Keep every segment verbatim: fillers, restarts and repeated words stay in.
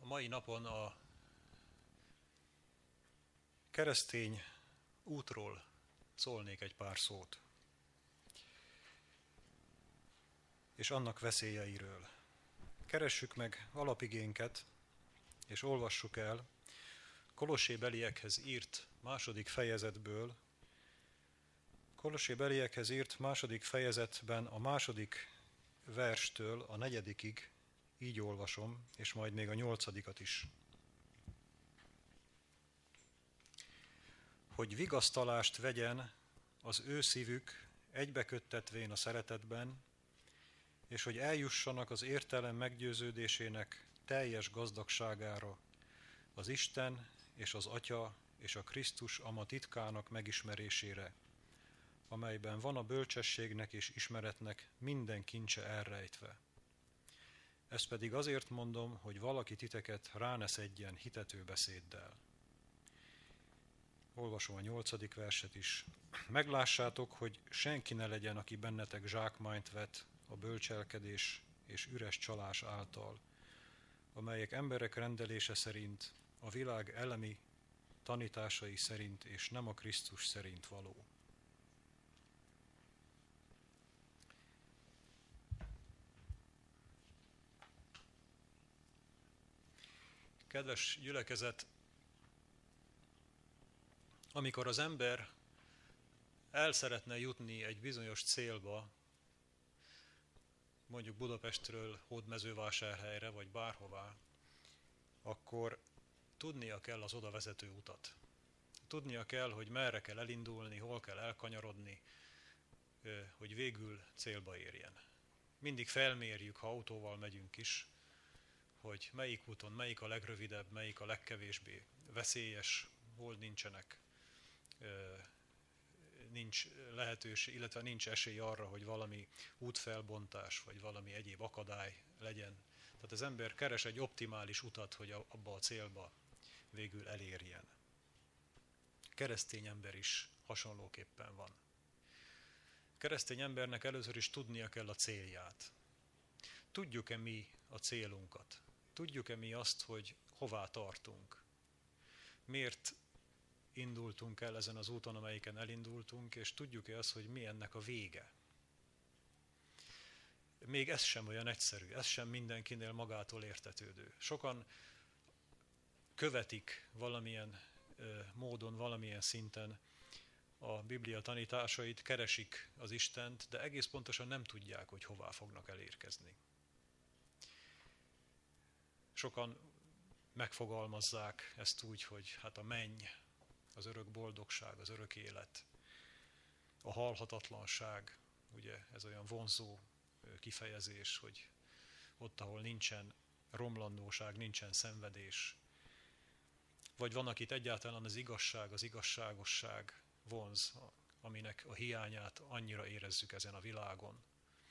mai napon a keresztény útról szólnék egy pár szót, és annak veszélyeiről. Keressük meg alapigénket, és olvassuk el Kolossébeliekhez írt második fejezetből. Kolossébeliekhez írt második fejezetben a második verstől a negyedikig, így olvasom, és majd még a nyolcadikat is. Hogy vigasztalást vegyen az ő szívük egybeköttetvén a szeretetben, és hogy eljussanak az értelem meggyőződésének teljes gazdagságára, az Isten és az Atya és a Krisztus ama titkának megismerésére, amelyben van a bölcsességnek és ismeretnek minden kincse elrejtve. Ezt pedig azért mondom, hogy valaki titeket ráneszedjen hitető beszéddel. Olvasom a nyolcadik verset is. Meglássátok, hogy senki ne legyen, aki bennetek zsákmányt vet a bölcselkedés és üres csalás által, amelyek emberek rendelése szerint, a világ elemi tanításai szerint és nem a Krisztus szerint való. Kedves gyülekezet, amikor az ember el szeretne jutni egy bizonyos célba, mondjuk Budapestről Hódmezővásárhelyre, vagy bárhová, akkor tudnia kell az oda vezető utat. Tudnia kell, hogy merre kell elindulni, hol kell elkanyarodni, hogy végül célba érjen. Mindig felmérjük, ha autóval megyünk is, hogy melyik úton, melyik a legrövidebb, melyik a legkevésbé veszélyes, hol nincsenek, nincs lehetőség, illetve nincs esély arra, hogy valami útfelbontás, vagy valami egyéb akadály legyen. Tehát az ember keres egy optimális utat, hogy abba a célba végül elérjen. Keresztény ember is hasonlóképpen van. Keresztény embernek először is tudnia kell a célját. Tudjuk-e mi a célunkat? Tudjuk-e mi azt, hogy hová tartunk? Miért indultunk el ezen az úton, amelyiken elindultunk, és tudjuk-e azt, hogy mi ennek a vége? Még ez sem olyan egyszerű, ez sem mindenkinél magától értetődő. Sokan követik valamilyen módon, valamilyen szinten a Biblia tanításait, keresik az Istent, de egész pontosan nem tudják, hogy hová fognak elérkezni. Sokan megfogalmazzák ezt úgy, hogy hát a menny, az örök boldogság, az örök élet, a halhatatlanság, ugye ez olyan vonzó kifejezés, hogy ott, ahol nincsen romlandóság, nincsen szenvedés, vagy van, akit egyáltalán az igazság, az igazságosság vonz, aminek a hiányát annyira érezzük ezen a világon.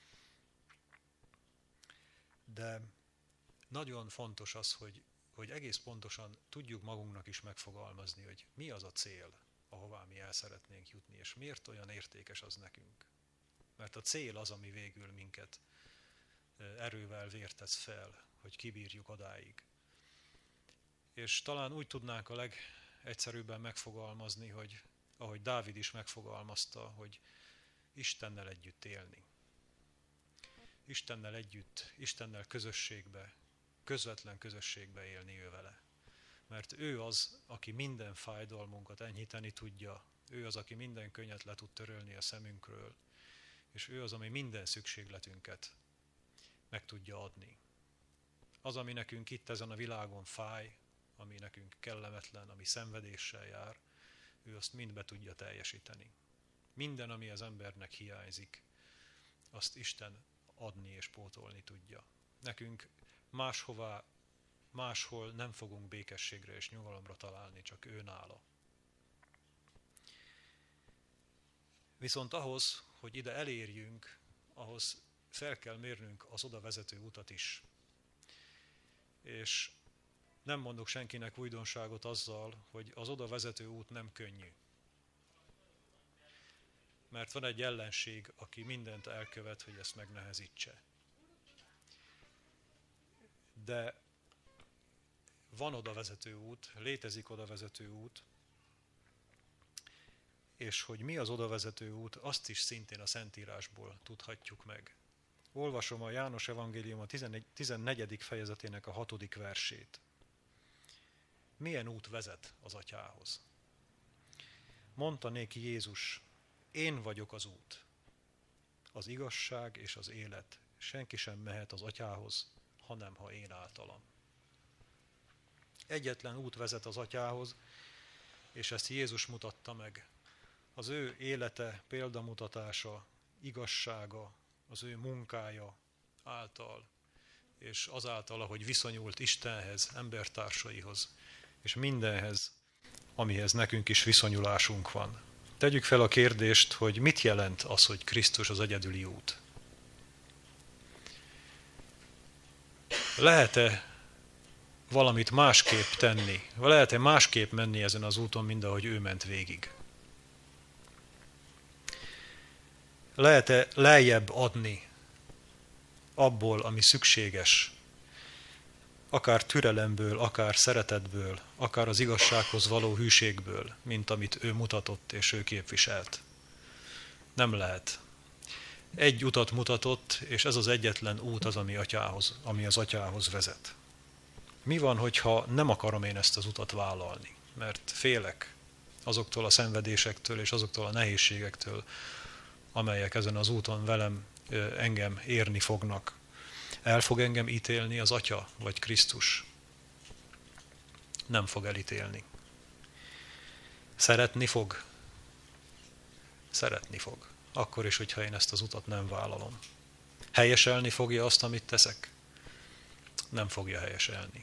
De nagyon fontos az, hogy, hogy egész pontosan tudjuk magunknak is megfogalmazni, hogy mi az a cél, ahová mi el szeretnénk jutni, és miért olyan értékes az nekünk. Mert a cél az, ami végül minket erővel vértesz fel, hogy kibírjuk odáig. És talán úgy tudnánk a legegyszerűbben megfogalmazni, hogy ahogy Dávid is megfogalmazta, hogy Istennel együtt élni. Istennel együtt, Istennel közösségbe, közvetlen közösségbe élni ő vele. Mert ő az, aki minden fájdalmunkat enyhíteni tudja, ő az, aki minden könnyet le tud törölni a szemünkről, és ő az, ami minden szükségletünket meg tudja adni. Az, ami nekünk itt ezen a világon fáj, ami nekünk kellemetlen, ami szenvedéssel jár, ő azt mind be tudja teljesíteni. Minden, ami az embernek hiányzik, azt Isten adni és pótolni tudja. Nekünk máshová, máshol nem fogunk békességre és nyugalomra találni, csak ő nála. Viszont ahhoz, hogy ide elérjünk, ahhoz fel kell mérnünk az oda vezető utat is. És nem mondok senkinek újdonságot azzal, hogy az oda vezető út nem könnyű. Mert van egy ellenség, aki mindent elkövet, hogy ezt megnehezítse. De van odavezető út, létezik odavezető út, és hogy mi az odavezető út, azt is szintén a Szentírásból tudhatjuk meg. Olvasom a János Evangélium a tizennegyedik fejezetének a hatodik versét. Milyen út vezet az Atyához? Mondta néki Jézus, én vagyok az út, az igazság és az élet. Senki sem mehet az Atyához, hanem ha én általam. Egyetlen út vezet az Atyához, és ezt Jézus mutatta meg. Az ő élete, példamutatása, igazsága, az ő munkája által, és azáltal, ahogy viszonyult Istenhez, embertársaihoz, és mindenhez, amihez nekünk is viszonyulásunk van. Tegyük fel a kérdést, hogy mit jelent az, hogy Krisztus az egyedüli út? Lehet-e valamit másképp tenni? Lehet-e másképp menni ezen az úton, mint ahogy ő ment végig? Lehet-e lejjebb adni abból, ami szükséges, akár türelemből, akár szeretetből, akár az igazsághoz való hűségből, mint amit ő mutatott és ő képviselt? Nem lehet. Egy utat mutatott, és ez az egyetlen út az, ami, atyához, ami az Atyához vezet. Mi van, hogyha nem akarom én ezt az utat vállalni? Mert félek azoktól a szenvedésektől és azoktól a nehézségektől, amelyek ezen az úton velem engem érni fognak. El fog engem ítélni az Atya vagy Krisztus? Nem fog elítélni. Szeretni fog? Szeretni fog. Akkor is, hogyha én ezt az utat nem vállalom. Helyeselni fogja azt, amit teszek? Nem fogja helyeselni.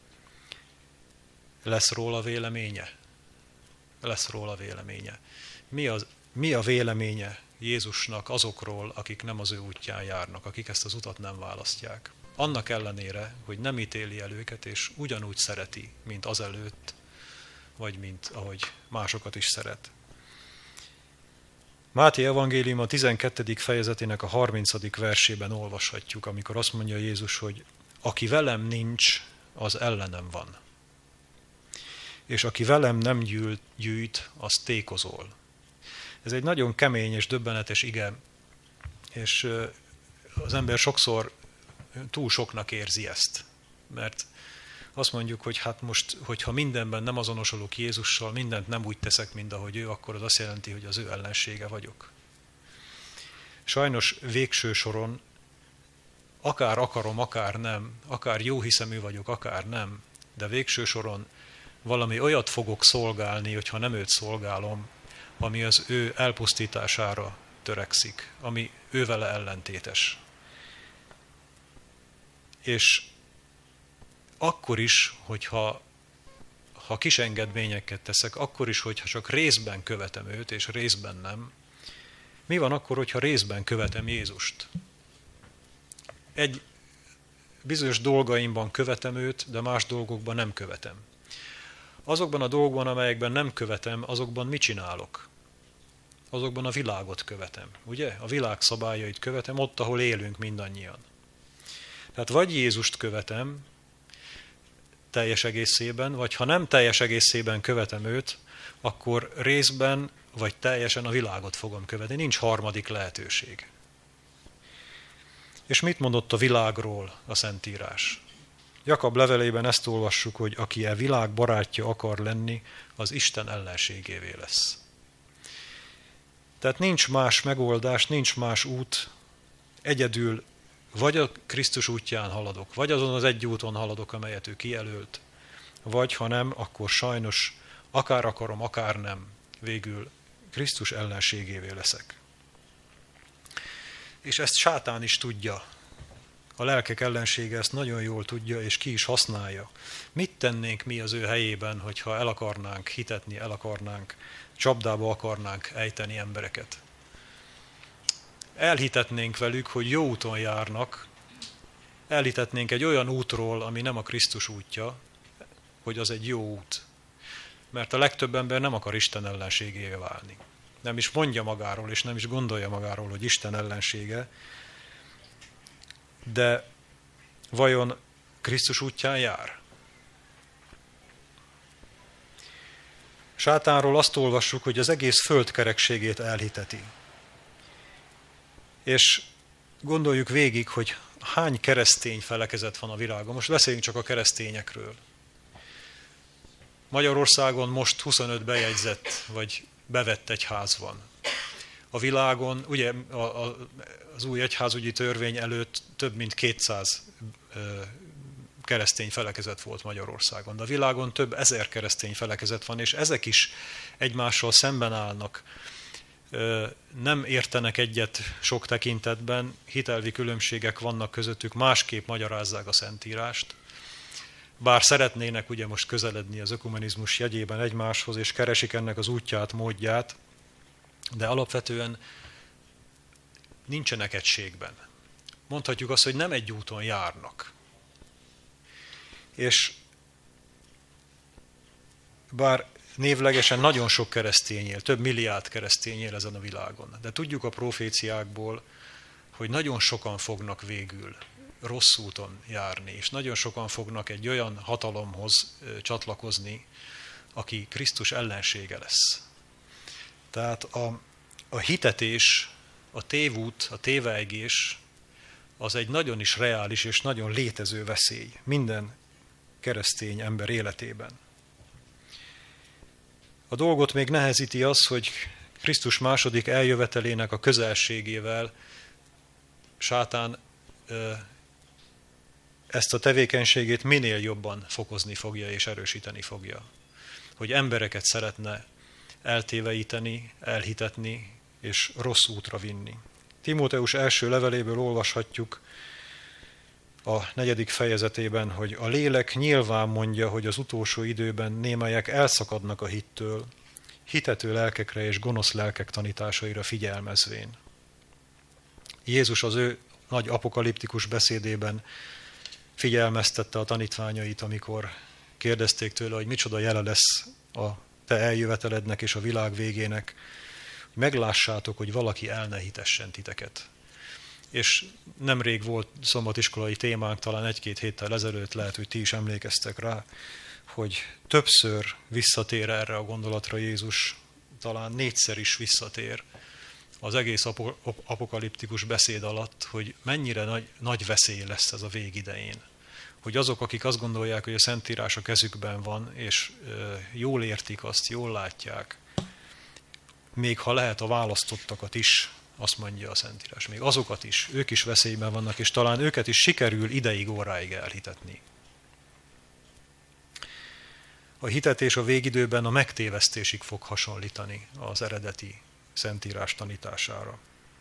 Lesz róla véleménye? Lesz róla véleménye. Mi, az, mi a véleménye Jézusnak azokról, akik nem az ő útján járnak, akik ezt az utat nem választják? Annak ellenére, hogy nem ítéli el őket, és ugyanúgy szereti, mint azelőtt, vagy mint ahogy másokat is szeret. Máté evangélium a tizenkettedik fejezetének a harmincadik versében olvashatjuk, amikor azt mondja Jézus, hogy aki velem nincs, az ellenem van. És aki velem nem gyűjt, gyűjt az tékozol. Ez egy nagyon kemény és döbbenetes ige, és az ember sokszor túl soknak érzi ezt. Mert azt mondjuk, hogy hát most, hogyha mindenben nem azonosulok Jézussal, mindent nem úgy teszek, mint ahogy ő, akkor az azt jelenti, hogy az ő ellensége vagyok. Sajnos végső soron, akár akarom, akár nem, akár jóhiszemű vagyok, akár nem, de végső soron valami olyat fogok szolgálni, hogyha nem őt szolgálom, ami az ő elpusztítására törekszik, ami ővele ellentétes. És akkor is, hogyha ha kis engedményeket teszek, akkor is, hogyha csak részben követem őt, és részben nem, mi van akkor, hogyha részben követem Jézust? Egy bizonyos dolgaimban követem őt, de más dolgokban nem követem. Azokban a dolgokban, amelyekben nem követem, azokban mit csinálok? Azokban a világot követem, ugye? A világ szabályait követem, ott, ahol élünk mindannyian. Tehát vagy Jézust követem teljes egészében, vagy ha nem teljes egészében követem őt, akkor részben vagy teljesen a világot fogom követni. Nincs harmadik lehetőség. És mit mondott a világról a Szentírás? Jakab levelében ezt olvassuk, hogy aki e világ barátja akar lenni, az Isten ellenségévé lesz. Tehát nincs más megoldás, nincs más út, egyedül vagy a Krisztus útján haladok, vagy azon az egy úton haladok, amelyet ő kijelölt, vagy ha nem, akkor sajnos akár akarom, akár nem, végül Krisztus ellenségévé leszek. És ezt sátán is tudja. A lelkek ellensége ezt nagyon jól tudja, és ki is használja. Mit tennénk mi az ő helyében, hogyha el akarnánk hitetni, el akarnánk, csapdába akarnánk ejteni embereket? Elhitetnénk velük, hogy jó úton járnak, elhitetnénk egy olyan útról, ami nem a Krisztus útja, hogy az egy jó út. Mert a legtöbb ember nem akar Isten ellenségévé válni. Nem is mondja magáról, és nem is gondolja magáról, hogy Isten ellensége, de vajon Krisztus útján jár? Sátánról azt olvassuk, hogy az egész föld kerekségét elhiteti. És gondoljuk végig, hogy hány keresztény felekezet van a világon. Most beszéljünk csak a keresztényekről. Magyarországon most huszonöt bejegyzett, vagy bevett egyház van. A világon, ugye az új egyházügyi törvény előtt több mint kétszáz keresztény felekezet volt Magyarországon. De a világon több ezer keresztény felekezet van, és ezek is egymással szemben állnak. Nem értenek egyet sok tekintetben, hitelvi különbségek vannak közöttük, másképp magyarázzák a Szentírást. Bár szeretnének ugye most közeledni az ökumenizmus jegyében egymáshoz, és keresik ennek az útját, módját, de alapvetően nincsenek egységben. Mondhatjuk azt, hogy nem egy úton járnak. És bár névlegesen nagyon sok keresztény él, több milliárd keresztény él ezen a világon, de tudjuk a proféciákból, hogy nagyon sokan fognak végül rossz úton járni, és nagyon sokan fognak egy olyan hatalomhoz csatlakozni, aki Krisztus ellensége lesz. Tehát a, a hitetés, a tévút, a tévejgés az egy nagyon is reális és nagyon létező veszély minden keresztény ember életében. A dolgot még nehezíti az, hogy Krisztus második eljövetelének a közelségével Sátán ezt a tevékenységét minél jobban fokozni fogja és erősíteni fogja. Hogy embereket szeretne eltéveíteni, elhitetni és rossz útra vinni. Timóteus első leveléből olvashatjuk a negyedik fejezetében, hogy a lélek nyilván mondja, hogy az utolsó időben némelyek elszakadnak a hittől, hitető lelkekre és gonosz lelkek tanításaira figyelmezvén. Jézus az ő nagy apokaliptikus beszédében figyelmeztette a tanítványait, amikor kérdezték tőle, hogy micsoda jele lesz a te eljövetelednek és a világ végének, hogy meglássátok, hogy valaki el ne hitessen titeket. És nemrég volt szombatiskolai témánk, talán egy-két héttel ezelőtt, lehet, hogy ti is emlékeztek rá, hogy többször visszatér erre a gondolatra Jézus, talán négyszer is visszatér az egész apokaliptikus beszéd alatt, hogy mennyire nagy, nagy veszély lesz ez a végidején. Hogy azok, akik azt gondolják, hogy a Szentírás a kezükben van, és jól értik azt, jól látják, még ha lehet a választottakat is, azt mondja a Szentírás, még azokat is, ők is veszélyben vannak, és talán őket is sikerül ideig, óráig elhitetni. A hitetés a végidőben a megtévesztésig fog hasonlítani az eredeti Szentírás tanítására.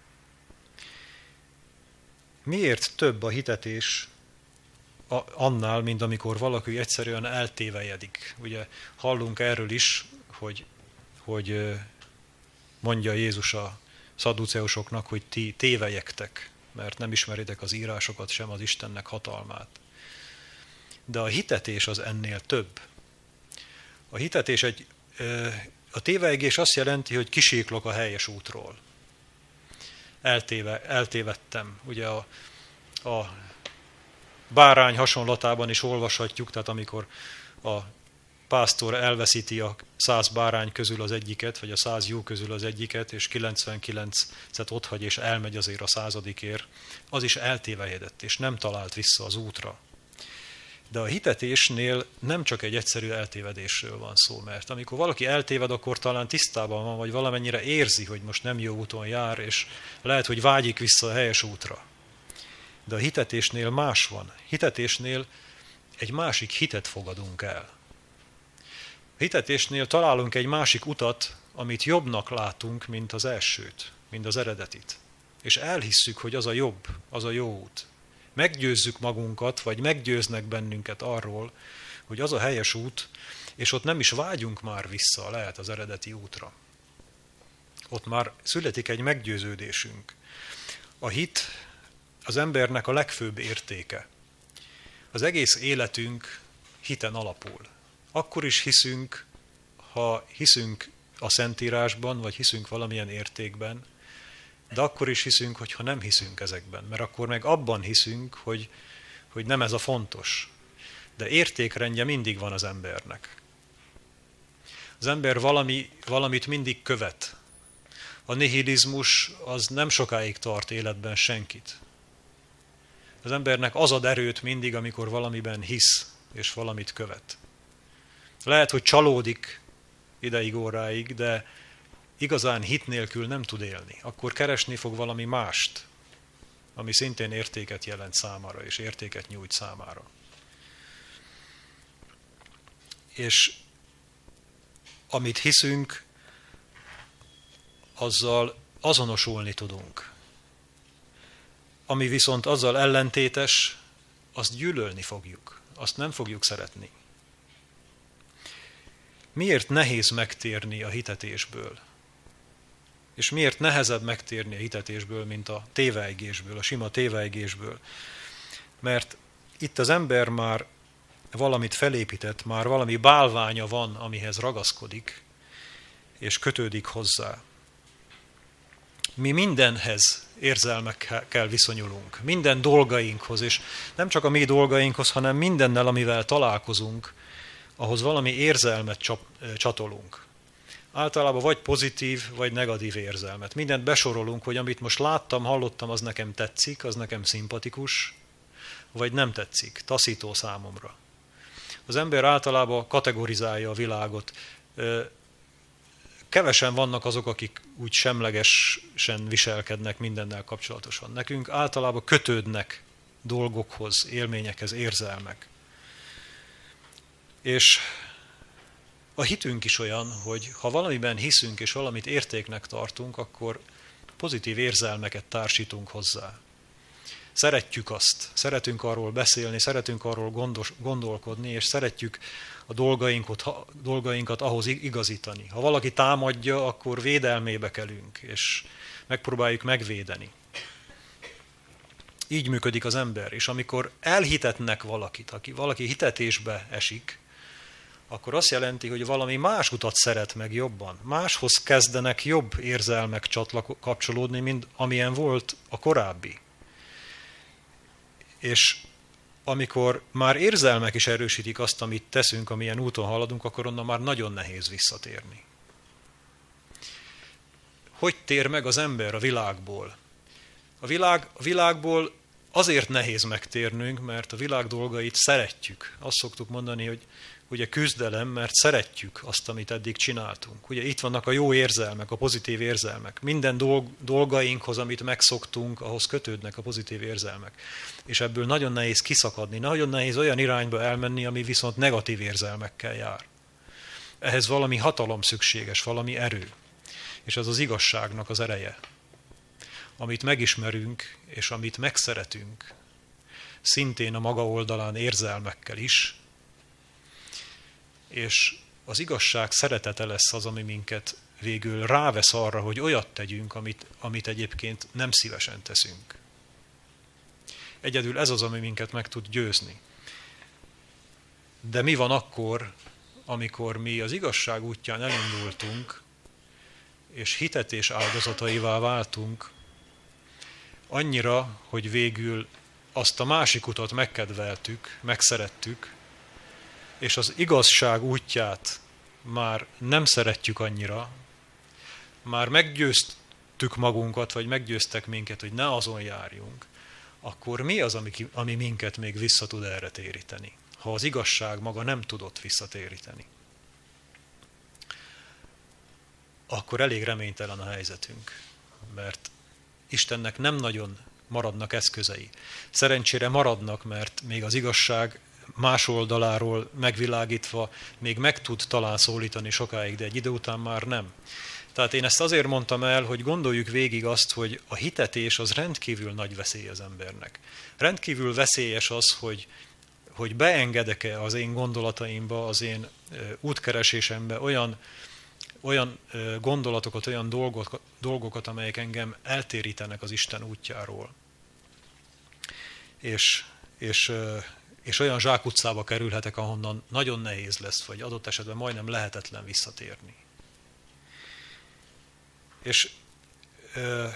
Miért több a hitetés annál, mint amikor valaki egyszerűen eltévejedik? Ugye hallunk erről is, hogy, hogy mondja Jézus a szadduceusoknak, hogy ti tévejektek, mert nem ismeritek az írásokat, sem az Istennek hatalmát. De a hitetés az ennél több. A hitetés egy, a tévejgés azt jelenti, hogy kisíklok a helyes útról. Eltéve, eltévedtem. Ugye a, a bárány hasonlatában is olvashatjuk, tehát amikor a pásztor elveszíti a száz bárány közül az egyiket, vagy a száz jó közül az egyiket, és kilencvenkilencet otthagy, és elmegy azért a századikért, az is eltévejedett, és nem talált vissza az útra. De a hitetésnél nem csak egy egyszerű eltévedésről van szó, mert amikor valaki eltéved, akkor talán tisztában van, vagy valamennyire érzi, hogy most nem jó úton jár, és lehet, hogy vágyik vissza a helyes útra. De a hitetésnél más van. Hitetésnél egy másik hitet fogadunk el. A hitetésnél találunk egy másik utat, amit jobbnak látunk, mint az elsőt, mint az eredetit. És elhisszük, hogy az a jobb, az a jó út. Meggyőzzük magunkat, vagy meggyőznek bennünket arról, hogy az a helyes út, és ott nem is vágyunk már vissza, lehet az eredeti útra. Ott már születik egy meggyőződésünk. A hit az embernek a legfőbb értéke. Az egész életünk hiten alapul. Akkor is hiszünk, ha hiszünk a Szentírásban, vagy hiszünk valamilyen értékben, de akkor is hiszünk, hogyha nem hiszünk ezekben, mert akkor meg abban hiszünk, hogy, hogy nem ez a fontos. De értékrendje mindig van az embernek. Az Az ember valami, valamit mindig követ. A nihilizmus az nem sokáig tart életben senkit. Az embernek az ad erőt mindig, amikor valamiben hisz, és valamit követ. Lehet, hogy csalódik ideig, óráig, de igazán hit nélkül nem tud élni. Akkor keresni fog valami mást, ami szintén értéket jelent számára, és értéket nyújt számára. És amit hiszünk, azzal azonosulni tudunk. Ami viszont azzal ellentétes, azt gyűlölni fogjuk, azt nem fogjuk szeretni. Miért nehéz megtérni a hitetésből? És miért nehezebb megtérni a hitetésből, mint a tévejgésből, a sima tévejgésből? Mert itt az ember már valamit felépített, már valami bálványa van, amihez ragaszkodik, és kötődik hozzá. Mi mindenhez érzelmekkel viszonyulunk, minden dolgainkhoz, és nem csak a mi dolgainkhoz, hanem mindennel, amivel találkozunk, ahhoz valami érzelmet csatolunk. Általában vagy pozitív, vagy negatív érzelmet. Mindent besorolunk, hogy amit most láttam, hallottam, az nekem tetszik, az nekem szimpatikus, vagy nem tetszik, taszító számomra. Az ember általában kategorizálja a világot. Kevesen vannak azok, akik úgy semlegesen viselkednek mindennel kapcsolatosan. Nekünk általában kötődnek dolgokhoz, élményekhez, érzelmek. És a hitünk is olyan, hogy ha valamiben hiszünk és valamit értéknek tartunk, akkor pozitív érzelmeket társítunk hozzá. Szeretjük azt, szeretünk arról beszélni, szeretünk arról gondos, gondolkodni, és szeretjük a dolgainkat, dolgainkat ahhoz igazítani. Ha valaki támadja, akkor védelmébe kelünk, és megpróbáljuk megvédeni. Így működik az ember, és amikor elhitetnek valakit, aki valaki hitetésbe esik, akkor azt jelenti, hogy valami más utat szeret meg jobban. Máshoz kezdenek jobb érzelmek csatlak, kapcsolódni, mint amilyen volt a korábbi. És amikor már érzelmek is erősítik azt, amit teszünk, amilyen úton haladunk, akkor onnan már nagyon nehéz visszatérni. Hogy tér meg az ember a világból? A, világ, a világból azért nehéz megtérnünk, mert a világ dolgait szeretjük. Azt szoktuk mondani, hogy ugye küzdelem, mert szeretjük azt, amit eddig csináltunk. Ugye itt vannak a jó érzelmek, a pozitív érzelmek. Minden dolg, dolgainkhoz, amit megszoktunk, ahhoz kötődnek a pozitív érzelmek. És ebből nagyon nehéz kiszakadni, nagyon nehéz olyan irányba elmenni, ami viszont negatív érzelmekkel jár. Ehhez valami hatalom szükséges, valami erő. És az az igazságnak az ereje. Amit megismerünk, és amit megszeretünk, szintén a maga oldalán érzelmekkel is, és az igazság szeretete lesz az, ami minket végül rávesz arra, hogy olyat tegyünk, amit, amit egyébként nem szívesen teszünk. Egyedül ez az, ami minket meg tud győzni. De mi van akkor, amikor mi az igazság útján elindultunk, és hitetés áldozataivá váltunk, annyira, hogy végül azt a másik utat megkedveltük, megszerettük, és az igazság útját már nem szeretjük annyira, már meggyőztük magunkat, vagy meggyőztek minket, hogy ne azon járjunk, akkor mi az, ami, ami minket még vissza tud erre téríteni, ha az igazság maga nem tudott visszatéríteni? Akkor elég reménytelen a helyzetünk, mert Istennek nem nagyon maradnak eszközei. Szerencsére maradnak, mert még az igazság más oldaláról megvilágítva még meg tud talán szólítani sokáig, de egy idő után már nem. Tehát én ezt azért mondtam el, hogy gondoljuk végig azt, hogy a hitetés az rendkívül nagy veszély az embernek. Rendkívül veszélyes az, hogy, hogy beengedek-e az én gondolataimba, az én útkeresésembe olyan, olyan gondolatokat, olyan dolgokat, dolgokat, amelyek engem eltérítenek az Isten útjáról. És, és és olyan zsákutcába kerülhetek, ahonnan nagyon nehéz lesz, vagy adott esetben majdnem lehetetlen visszatérni. És ö,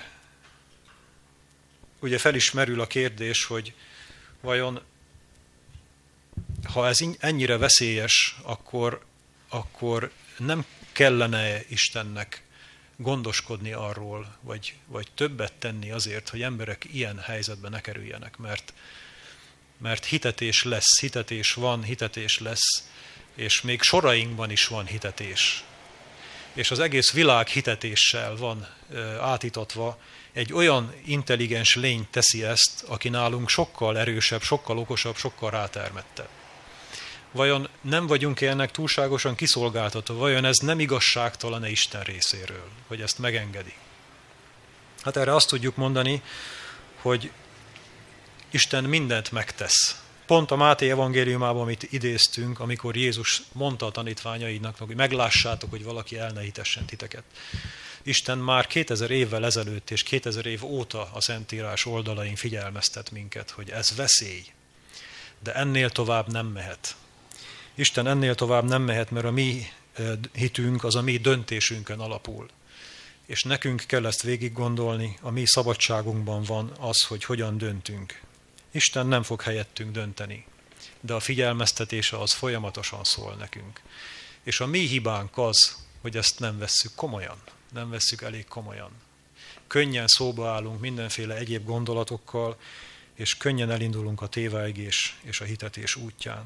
ugye fel is merül a kérdés, hogy vajon, ha ez ennyire veszélyes, akkor, akkor nem kellene Istennek gondoskodni arról, vagy, vagy többet tenni azért, hogy emberek ilyen helyzetbe ne kerüljenek, mert, mert hitetés lesz, hitetés van, hitetés lesz, és még sorainkban is van hitetés. És az egész világ hitetéssel van átítatva, egy olyan intelligens lény teszi ezt, aki nálunk sokkal erősebb, sokkal okosabb, sokkal rátermettebb. Vajon nem vagyunk ennek túlságosan kiszolgáltatva? Vajon ez nem igazságtalan-e Isten részéről, hogy ezt megengedi? Hát erre azt tudjuk mondani, hogy Isten mindent megtesz. Pont a Máté evangéliumában, amit idéztünk, amikor Jézus mondta a tanítványainak, hogy meglássátok, hogy valaki el ne hitessen titeket. Isten már kétezer évvel ezelőtt és kétezer év óta a Szentírás oldalain figyelmeztet minket, hogy ez veszély, de ennél tovább nem mehet. Isten ennél tovább nem mehet, mert a mi hitünk az a mi döntésünkön alapul. És nekünk kell ezt végig gondolni, a mi szabadságunkban van az, hogy hogyan döntünk. Isten nem fog helyettünk dönteni, de a figyelmeztetése az folyamatosan szól nekünk. És a mi hibánk az, hogy ezt nem vesszük komolyan, nem vesszük elég komolyan. Könnyen szóba állunk mindenféle egyéb gondolatokkal, és könnyen elindulunk a tévelygés és a hitetés útján.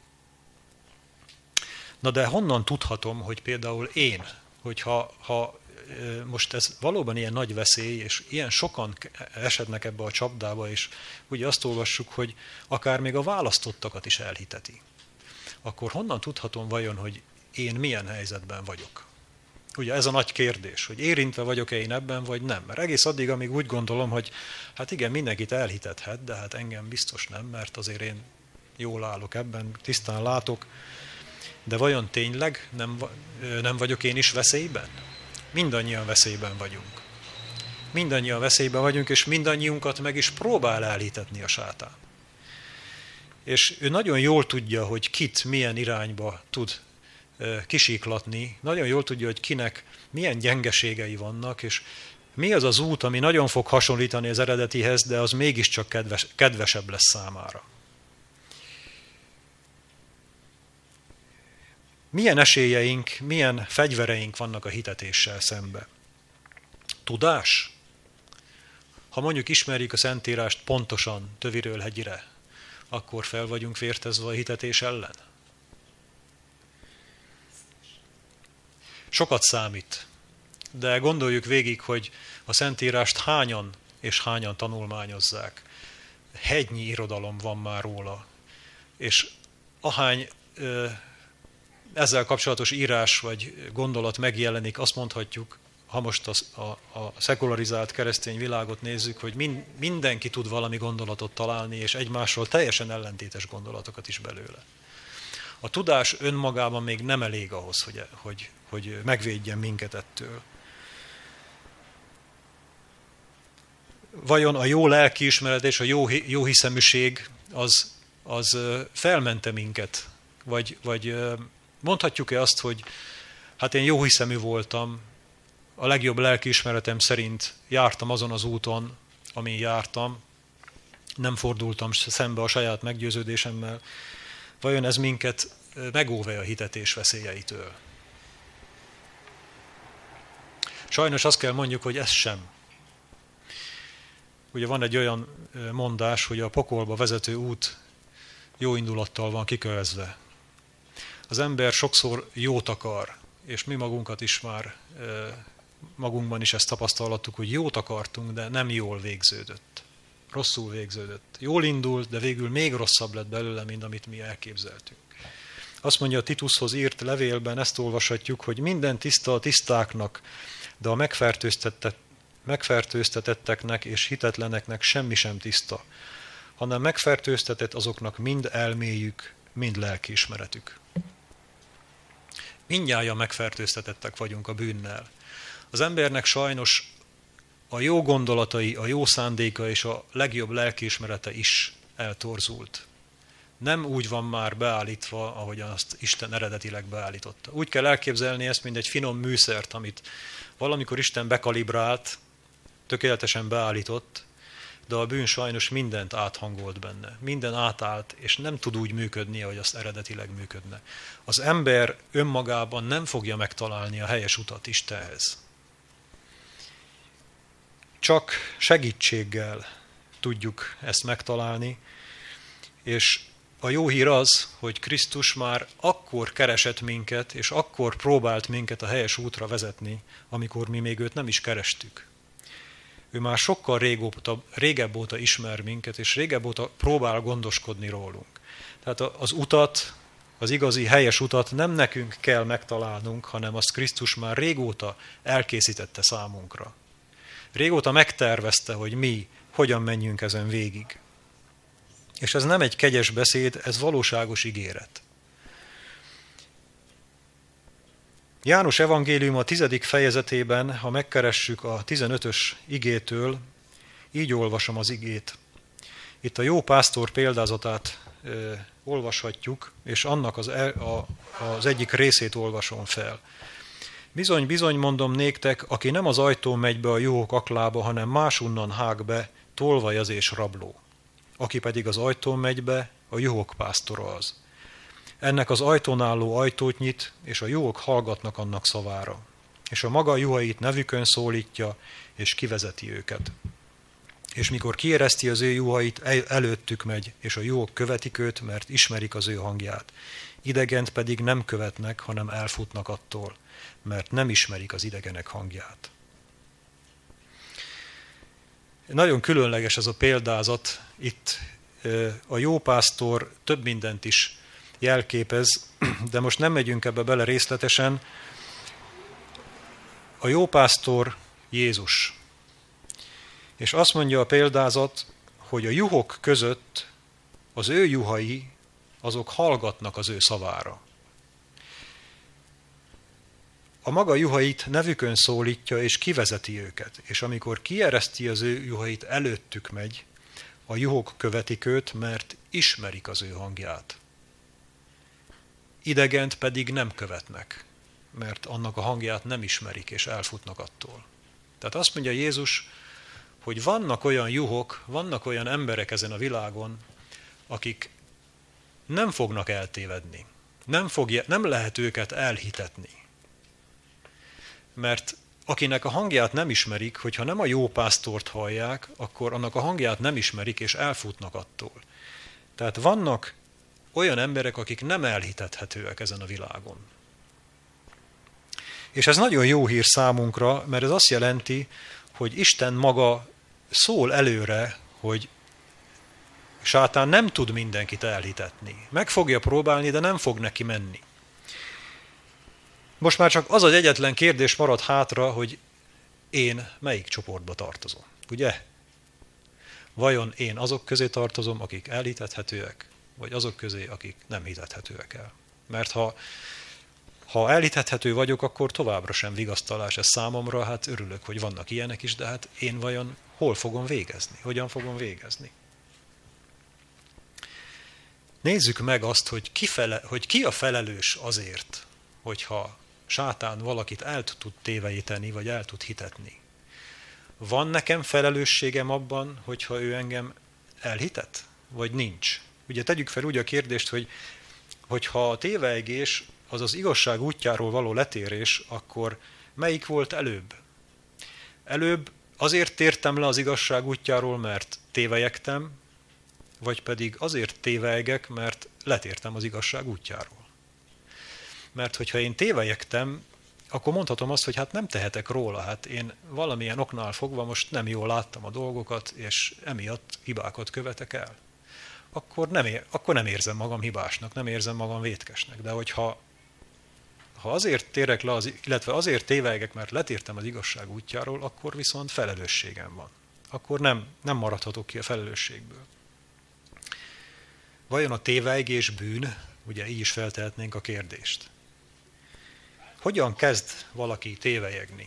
Na de honnan tudhatom, hogy például én, hogyha ha most ez valóban ilyen nagy veszély, és ilyen sokan esednek ebbe a csapdába, és ugye azt olvassuk, hogy akár még a választottakat is elhiteti. Akkor honnan tudhatom vajon, hogy én milyen helyzetben vagyok? Ugye ez a nagy kérdés, hogy érintve vagyok-e én ebben, vagy nem. Mert egész addig, amíg úgy gondolom, hogy hát igen, mindenkit elhitethet, de hát engem biztos nem, mert azért én jól állok ebben, tisztán látok. De vajon tényleg nem, nem vagyok én is veszélyben? Mindannyian veszélyben vagyunk. Mindannyian veszélyben vagyunk, és mindannyiunkat meg is próbál elhitetni a sátán. És ő nagyon jól tudja, hogy kit milyen irányba tud kisiklatni, nagyon jól tudja, hogy kinek milyen gyengeségei vannak, és mi az az út, ami nagyon fog hasonlítani az eredetihez, de az mégiscsak kedves, kedvesebb lesz számára. Milyen esélyeink, milyen fegyvereink vannak a hitetéssel szembe? Tudás? Ha mondjuk ismerjük a Szentírást pontosan töviről hegyire, akkor fel vagyunk vértezve a hitetés ellen? Sokat számít, de gondoljuk végig, hogy a Szentírást hányan és hányan tanulmányozzák. Hegynyi irodalom van már róla, és ahány ö, ezzel kapcsolatos írás vagy gondolat megjelenik, azt mondhatjuk, ha most a, a, a szekularizált keresztény világot nézzük, hogy min, mindenki tud valami gondolatot találni, és egymásról teljesen ellentétes gondolatokat is belőle. A tudás önmagában még nem elég ahhoz, hogy, hogy, hogy megvédjen minket ettől. Vajon a jó lelkiismeret és a jó, jó hiszeműség az, az felmente minket? Vagy, vagy mondhatjuk-e azt, hogy hát én jó hiszemű voltam, a legjobb lelkiismeretem szerint jártam azon az úton, amin jártam, nem fordultam szembe a saját meggyőződésemmel. Vajon ez minket megóvja a hitetés veszélyeitől? Sajnos azt kell mondjuk, hogy ez sem. Ugye van egy olyan mondás, hogy a pokolba vezető út jó indulattal van kikövezve. Az ember sokszor jót akar, és mi magunkat is már, magunkban is ezt tapasztalhattuk, hogy jót akartunk, de nem jól végződött. Rosszul végződött. Jól indult, de végül még rosszabb lett belőle, mint amit mi elképzeltünk. Azt mondja a Titushoz írt levélben, ezt olvashatjuk, hogy minden tiszta a tisztáknak, de a megfertőztetett, megfertőztetetteknek és hitetleneknek semmi sem tiszta, hanem megfertőztetett azoknak mind elméjük, mind lelkiismeretük. Mindnyájan megfertőztetettek vagyunk a bűnnel. Az embernek sajnos a jó gondolatai, a jó szándéka és a legjobb lelkiismerete is eltorzult. Nem úgy van már beállítva, ahogyan azt Isten eredetileg beállította. Úgy kell elképzelni ezt, mint egy finom műszert, amit valamikor Isten bekalibrált, tökéletesen beállított, de a bűn sajnos mindent áthangolt benne. Minden átállt, és nem tud úgy működni, ahogy azt eredetileg működne. Az ember önmagában nem fogja megtalálni a helyes utat Istenhez. Csak segítséggel tudjuk ezt megtalálni, és a jó hír az, hogy Krisztus már akkor keresett minket, és akkor próbált minket a helyes útra vezetni, amikor mi még őt nem is kerestük. Ő már sokkal régóta, régebb óta ismer minket, és régebb óta próbál gondoskodni rólunk. Tehát az utat, az igazi helyes utat nem nekünk kell megtalálnunk, hanem azt Krisztus már régóta elkészítette számunkra. Régóta megtervezte, hogy mi hogyan menjünk ezen végig. És ez nem egy kegyes beszéd, ez valóságos ígéret. János evangélium a tizedik fejezetében, ha megkeressük a tizenötös igétől, így olvasom az igét. Itt a jó pásztor példázatát ö, olvashatjuk, és annak az, e, a, az egyik részét olvasom fel. Bizony, bizony mondom néktek, aki nem az ajtón megy be a juhok aklába, hanem másunnan hág be, tolvaj és rabló. Aki pedig az ajtón megy be, a juhok pásztora az. Ennek az ajtón álló ajtót nyit, és a juhok hallgatnak annak szavára. És a maga juhait nevükön szólítja, és kivezeti őket. És mikor kiereszti az ő juhait, előttük megy, és a juhok követik őt, mert ismerik az ő hangját. Idegent pedig nem követnek, hanem elfutnak attól, mert nem ismerik az idegenek hangját. Nagyon különleges ez a példázat. Itt a jó pásztor több mindent is jelképez, de most nem megyünk ebbe bele részletesen. A jó pásztor Jézus. És azt mondja a példázat, hogy a juhok között az ő juhai, azok hallgatnak az ő szavára. A maga juhait nevükön szólítja, és kivezeti őket. És amikor kiereszti az ő juhait, előttük megy, a juhok követik őt, mert ismerik az ő hangját. Idegent pedig nem követnek, mert annak a hangját nem ismerik, és elfutnak attól. Tehát azt mondja Jézus, hogy vannak olyan juhok, vannak olyan emberek ezen a világon, akik nem fognak eltévedni. Nem, fogja, nem lehet őket elhitetni. Mert akinek a hangját nem ismerik, hogyha nem a jó pásztort hallják, akkor annak a hangját nem ismerik, és elfutnak attól. Tehát vannak olyan emberek, akik nem elhitethetőek ezen a világon. És ez nagyon jó hír számunkra, mert ez azt jelenti, hogy Isten maga szól előre, hogy sátán nem tud mindenkit elhitetni. Meg fogja próbálni, de nem fog neki menni. Most már csak az az egyetlen kérdés marad hátra, hogy én melyik csoportba tartozom. Ugye? Vajon én azok közé tartozom, akik elhitethetőek, vagy azok közé, akik nem hitethetőek el? Mert ha, ha elhitethető vagyok, akkor továbbra sem vigasztalás ez számomra, hát örülök, hogy vannak ilyenek is, de hát én vajon hol fogom végezni? Hogyan fogom végezni? Nézzük meg azt, hogy ki, fele, hogy ki a felelős azért, hogyha sátán valakit el tud tévejíteni, vagy el tud hitetni. Van nekem felelősségem abban, hogyha ő engem elhitet, vagy nincs? Ugye tegyük fel úgy a kérdést, hogy hogyha a tévejgés az az igazság útjáról való letérés, akkor melyik volt előbb? Előbb azért tértem le az igazság útjáról, mert tévejegtem, vagy pedig azért tévejegek, mert letértem az igazság útjáról. Mert hogyha én tévejegtem, akkor mondhatom azt, hogy hát nem tehetek róla, hát én valamilyen oknál fogva most nem jól láttam a dolgokat, és emiatt hibákat követek el. Akkor nem, ér, akkor nem érzem magam hibásnak, nem érzem magam vétkesnek. De hogyha ha azért térek le, az, illetve azért tévejegek, mert letértem az igazság útjáról, akkor viszont felelősségem van. Akkor nem, nem maradhatok ki a felelősségből. Vajon a tévejgés bűn? Ugye így is feltehetnénk a kérdést. Hogyan kezd valaki tévejegni?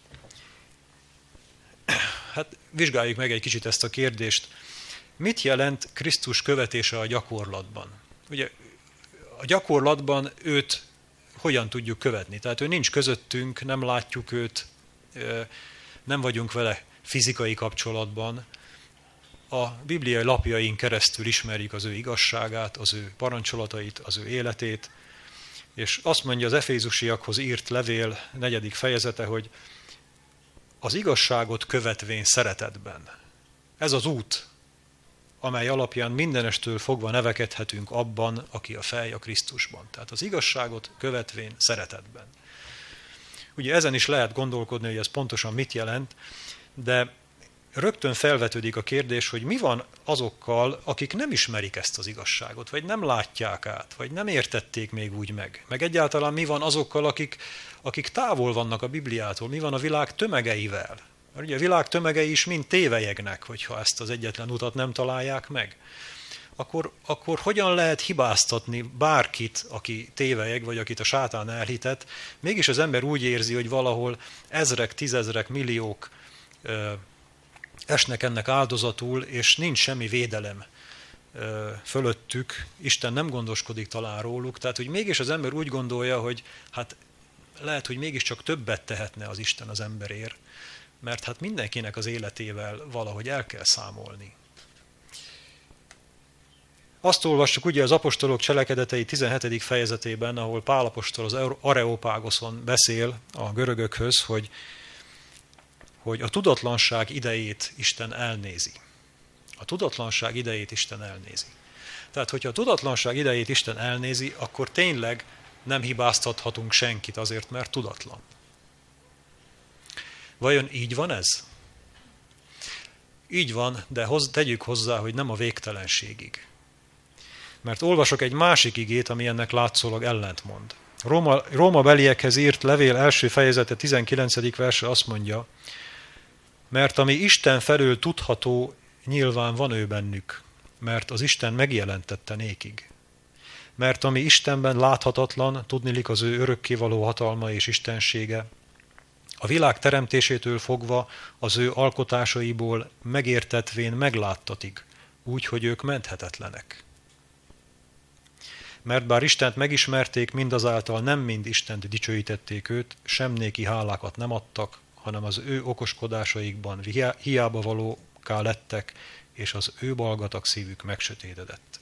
Hát vizsgáljuk meg egy kicsit ezt a kérdést. Mit jelent Krisztus követése a gyakorlatban? Ugye a gyakorlatban őt hogyan tudjuk követni? Tehát ő nincs közöttünk, nem látjuk őt, nem vagyunk vele fizikai kapcsolatban, a bibliai lapjain keresztül ismerjük az ő igazságát, az ő parancsolatait, az ő életét, és azt mondja az Efézusiakhoz írt levél negyedik fejezete, hogy az igazságot követvén szeretetben. Ez az út, amely alapján mindenestől fogva nevekedhetünk abban, aki a fej a Krisztusban. Tehát az igazságot követvén szeretetben. Ugye ezen is lehet gondolkodni, hogy ez pontosan mit jelent, de rögtön felvetődik a kérdés, hogy mi van azokkal, akik nem ismerik ezt az igazságot, vagy nem látják át, vagy nem értették még úgy meg. Meg egyáltalán mi van azokkal, akik, akik távol vannak a Bibliától, mi van a világ tömegeivel. Mert ugye a világ tömegei is mind tévelyegnek, hogyha ezt az egyetlen utat nem találják meg. Akkor, akkor hogyan lehet hibáztatni bárkit, aki tévelyeg, vagy akit a sátán elhitet, mégis az ember úgy érzi, hogy valahol ezrek, tízezrek, milliók ö, esnek ennek áldozatul, és nincs semmi védelem ö, fölöttük, Isten nem gondoskodik talán róluk, tehát hogy mégis az ember úgy gondolja, hogy hát lehet, hogy mégiscsak többet tehetne az Isten az emberért, mert hát mindenkinek az életével valahogy el kell számolni. Azt olvassuk ugye az apostolok cselekedetei tizenhetedik fejezetében, ahol Pál apostol az Areopágoszon beszél a görögökhöz, hogy, hogy a tudatlanság idejét Isten elnézi. A tudatlanság idejét Isten elnézi. Tehát, hogyha a tudatlanság idejét Isten elnézi, akkor tényleg nem hibáztathatunk senkit azért, mert tudatlan. Vajon így van ez? Így van, de hoz, tegyük hozzá, hogy nem a végtelenségig. Mert olvasok egy másik igét, ami ennek látszólag ellentmond. Róma, Róma beliekhez írt levél első fejezete tizenkilencedik verse azt mondja, mert ami Isten felől tudható, nyilván van ő bennük, mert az Isten megjelentette nékig. Mert ami Istenben láthatatlan, tudnilik az ő örökkévaló hatalma és istensége, a világ teremtésétől fogva az ő alkotásaiból megértetvén megláttatik, úgy, hogy ők menthetetlenek. Mert bár Istent megismerték, mindazáltal nem mind Istent dicsőítették őt, sem néki hálákat nem adtak, hanem az ő okoskodásaikban hiába valóká lettek, és az ő balgatag szívük megsötétedett.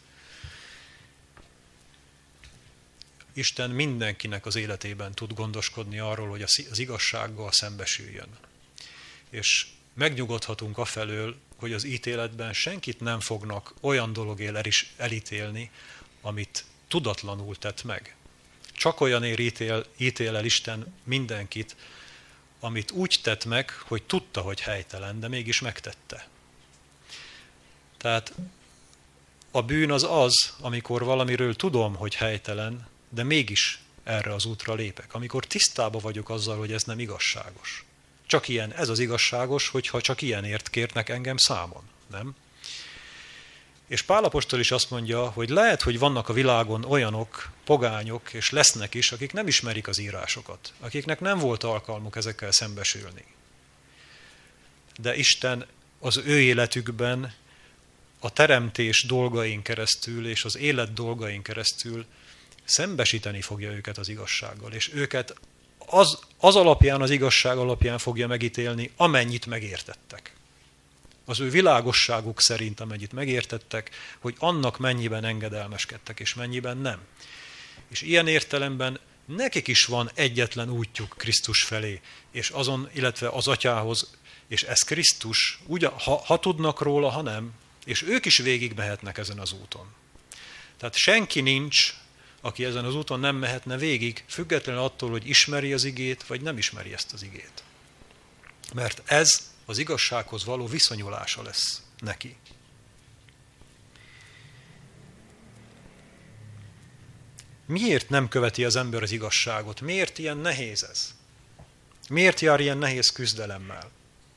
Isten mindenkinek az életében tud gondoskodni arról, hogy az igazsággal szembesüljön. És megnyugodhatunk afelől, hogy az ítéletben senkit nem fognak olyan dologért el is elítélni, amit tudatlanul tett meg. Csak olyanért ítél, ítél el Isten mindenkit, amit úgy tett meg, hogy tudta, hogy helytelen, de mégis megtette. Tehát a bűn az az, amikor valamiről tudom, hogy helytelen, de mégis erre az útra lépek. Amikor tisztában vagyok azzal, hogy ez nem igazságos. Csak ilyen, ez az igazságos, hogyha csak ilyenért kérnek engem számon, nem? És Pál apostol is azt mondja, hogy lehet, hogy vannak a világon olyanok, pogányok, és lesznek is, akik nem ismerik az írásokat, akiknek nem volt alkalmuk ezekkel szembesülni. De Isten az ő életükben a teremtés dolgain keresztül és az élet dolgain keresztül szembesíteni fogja őket az igazsággal, és őket az, az alapján, az igazság alapján fogja megítélni, amennyit megértettek. Az ő világosságuk szerint, amennyit megértettek, hogy annak mennyiben engedelmeskedtek, és mennyiben nem. És ilyen értelemben nekik is van egyetlen útjuk Krisztus felé, és azon, illetve az Atyához, és ez Krisztus, ugye, ha, ha tudnak róla, ha nem, és ők is végigmehetnek ezen az úton. Tehát senki nincs, aki ezen az úton nem mehetne végig, függetlenül attól, hogy ismeri az igét, vagy nem ismeri ezt az igét. Mert ez az igazsághoz való viszonyulása lesz neki. Miért nem követi az ember az igazságot? Miért ilyen nehéz ez? Miért jár ilyen nehéz küzdelemmel?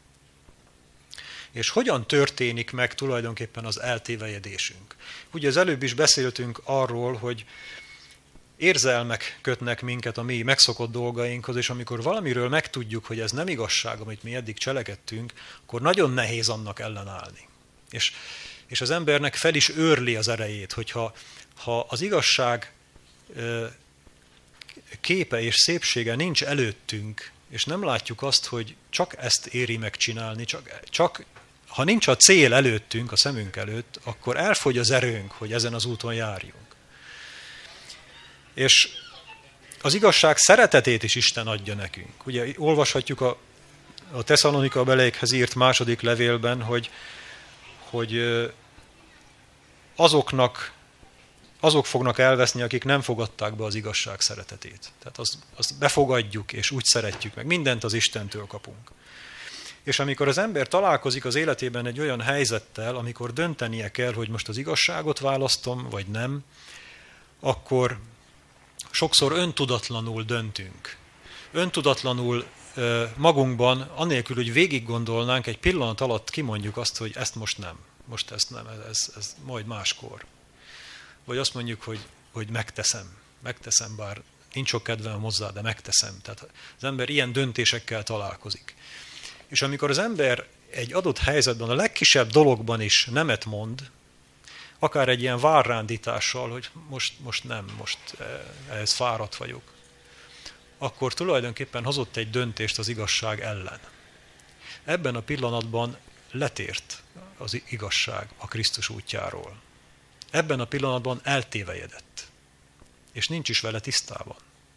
És hogyan történik meg tulajdonképpen az eltévejedésünk? Ugye az előbb is beszéltünk arról, hogy érzelmek kötnek minket a mi megszokott dolgainkhoz, és amikor valamiről megtudjuk, hogy ez nem igazság, amit mi eddig cselekedtünk, akkor nagyon nehéz annak ellenállni. És, és az embernek fel is őrli az erejét, hogyha ha az igazság képe és szépsége nincs előttünk, és nem látjuk azt, hogy csak ezt éri megcsinálni, csak, csak ha nincs a cél előttünk, a szemünk előtt, akkor elfogy az erőnk, hogy ezen az úton járjunk. És az igazság szeretetét is Isten adja nekünk. Ugye olvashatjuk a, a Tesszalonika beliekhez írt második levélben, hogy, hogy azoknak, azok fognak elveszni, akik nem fogadták be az igazság szeretetét. Tehát azt, azt befogadjuk, és úgy szeretjük meg. Mindent az Istentől kapunk. És amikor az ember találkozik az életében egy olyan helyzettel, amikor döntenie kell, hogy most az igazságot választom, vagy nem, akkor sokszor öntudatlanul döntünk. Öntudatlanul magunkban, anélkül, hogy végig gondolnánk, egy pillanat alatt kimondjuk azt, hogy ezt most nem, most ezt nem, ez, ez majd máskor. Vagy azt mondjuk, hogy, hogy megteszem, megteszem, bár nincs sok kedvem hozzá, de megteszem. Tehát az ember ilyen döntésekkel találkozik. És amikor az ember egy adott helyzetben, a legkisebb dologban is nemet mond, akár egy ilyen várrándítással, hogy most, most nem, most ehhez fáradt vagyok, akkor tulajdonképpen hozott egy döntést az igazság ellen. Ebben a pillanatban letért az igazság a Krisztus útjáról. Ebben a pillanatban eltévejedett, és nincs is vele tisztában.